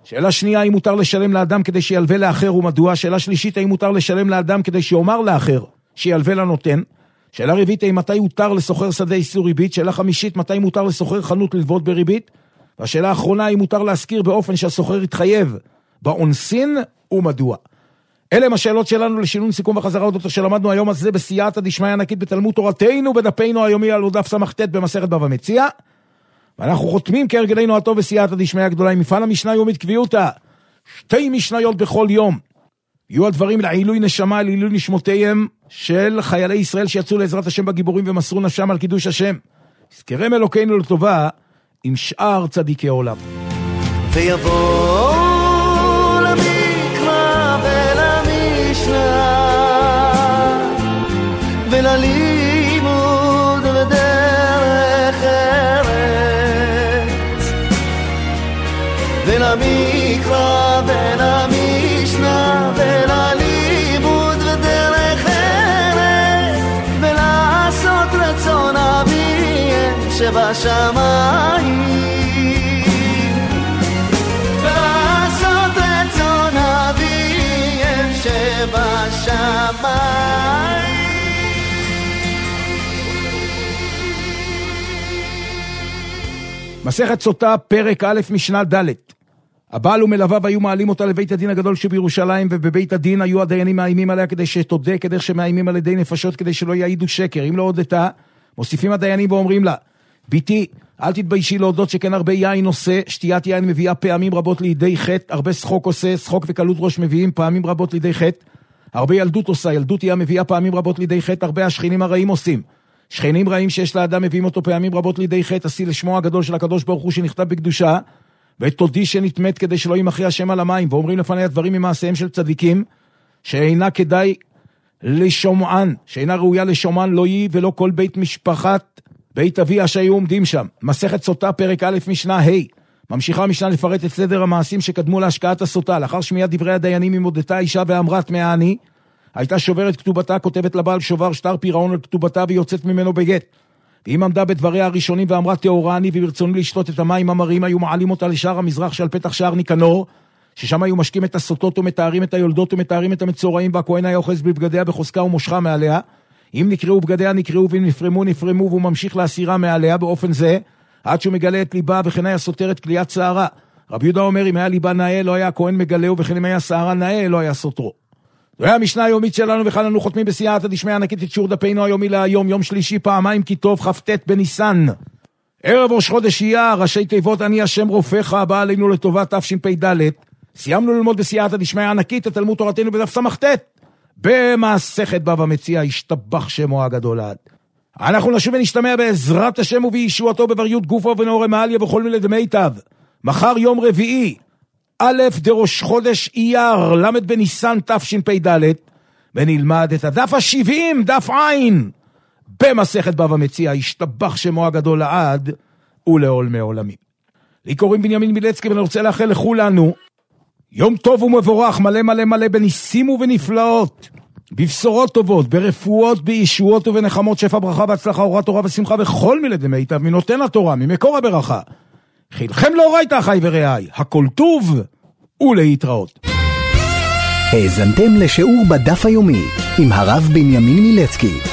שאלה שנייה, האם מותר לשלם לאדם כדי שילווה לאחר ומדוע? שאלה שלישית, האם מותר לשלם לאדם כדי שיאמר לאחר שילווה לנותן? שאלה רביעית, האם מתי מותר לסוחר שדה איסור ריבית? שאלה חמישית, מתי מותר לסוחר חנות ללוות בריבית? והשאלה האחרונה, האם מותר להזכיר באופן שהסוחר יתחייב באונסין ומדוע? אלה הם השאלות שלנו לשינון סיכום וחזרה עוד אותו שלמדנו היום הזה בסייעתא דשמיא ענקית בתלמוד תורתנו בדפנו היומי על דף ס"ט במסכת בבא מציעא. ואנחנו חותמים כהרגלנו הטוב בסייעתא דשמיא הגדולה עם מפעל המשנה יומית קביעותא, שתי משניות בכל יום. יהיו הדברים לעילוי נשמה, לעילוי נשמותיהם של חיילי ישראל שיצאו לעזרת השם בגיבורים ומסרו נפשם על קידוש השם. יזכרם אלוקינו לטובה עם שאר צדיקי עולם. ויבוא למקרא ולמשנה וללימוד ודרך ארץ, ולמקרא ולמשנה וללימוד ודרך ארץ, ולעשות רצון אביהם שבשמיים, ולעשות רצון אביהם שבשמיים. מסכת סוטה, פרק א', משנה ד'. הבעל ומלוויו היו מעלים אותה לבית הדין הגדול שבירושלים, ובבית הדין היו הדיינים מאיימים עליה כדי שתודה, כדי שמאיימים על ידי נפשות, כדי שלא יעידו שקר. אם לא הודתה, מוסיפים הדיינים ואומרים לה, ביתי, אל תתביישי להודות שכן הרבה יין עושה, שתיית יין מביאה פעמים רבות לידי חטא, הרבה שחוק עושה, שחוק וקלות ראש מביאים פעמים רבות לידי חטא, הרבה ילדות עושה, ילדות היא מביאה פעמים רבות לידי חטא, הרבה השכנים הרעים עושים. שכנים רעים שיש לאדם מביאים אותו פעמים רבות לידי חטא, עשי לשמו הגדול של הקדוש ברוך הוא שנכתב בקדושה, ותודי שנתמת כדי שלא ימחי השם על המים, ואומרים לפני הדברים ממעשיהם של צדיקים, שאינה כדאי לשומען, שאינה ראויה לשומען לא יהי ולא כל בית משפחת בית אבי אשר היו עומדים שם. מסכת סוטה, פרק א', משנה ה'. ממשיכה המשנה לפרט את סדר המעשים שקדמו להשקעת הסוטה. לאחר שמיעת דברי הדיינים עם הודתה האישה ואמרת מהעני, הייתה שוברת כתובתה, כותבת לבעל שובר שטר פירעון על כתובתה ויוצאת ממנו בגט. ואם עמדה בדבריה הראשונים ואמרה תאורה אני וברצוני לשתות את המים המרים, היו מעלים אותה לשער המזרח שעל פתח שער ניקנור, ששם היו משקים את הסוטות ומתארים את היולדות ומתארים את המצורעים, והכהן היה אוחז בבגדיה בחוזקה ומושכה מעליה. אם נקראו בגדיה נקראו ואם נפרמו נפרמו, והוא ממשיך להסירה מעליה באופן זה עד שהוא מגלה את ליבה, וכן היה סותר את כליית שערה. רבי יהודה אומר, אם היה ליבה נאה לא היה הכהן מגלהו, וכן אם היה שערה נאה לא היה סותרו. זו היה המשנה היומית שלנו, וכאן אנו חותמים בסייעתא דשמיא ענקית את שיעור דפנו היומי להיום, יום שלישי, פעמיים כי טוב, כ"ט בניסן, ערב ראש חודש אייר, ראשי תיבות אני השם רופאך, הבא עלינו לטובה תשפ"ד. סיימנו ללמוד בסייעתא דשמיא ענקית את תלמוד תורתנו בדף ס"ט במסכת בבא מציעא, השתבח שמו הגדול עד. אנחנו נשוב ונשתמע בעזרת השם ובישועתו בבריות גופו ונאורי מעליה וכל מיני דמיטב. מחר יום רביעי, א' דראש חודש אייר, למד בניסן תשפ"ד, ונלמד את הדף ה-שבעים, דף עין, במסכת בבא מציעא, השתבח שמו הגדול לעד ולעולמי עולמים. לי קוראים בנימין מילצקי, ואני רוצה לאחל לכולנו יום טוב ומבורך, מלא מלא מלא בניסים ובנפלאות, בבשורות טובות, ברפואות, בישועות ובנחמות, שפע ברכה והצלחה, אורת תורה ושמחה וכל מיני דמיטב מנותן התורה, ממקור הברכה. חילכם לאורייתא אחי ורעי, הכל טוב ולהתראות. האזנתם לשיעור בדף היומי עם הרב בנימין מילצקי.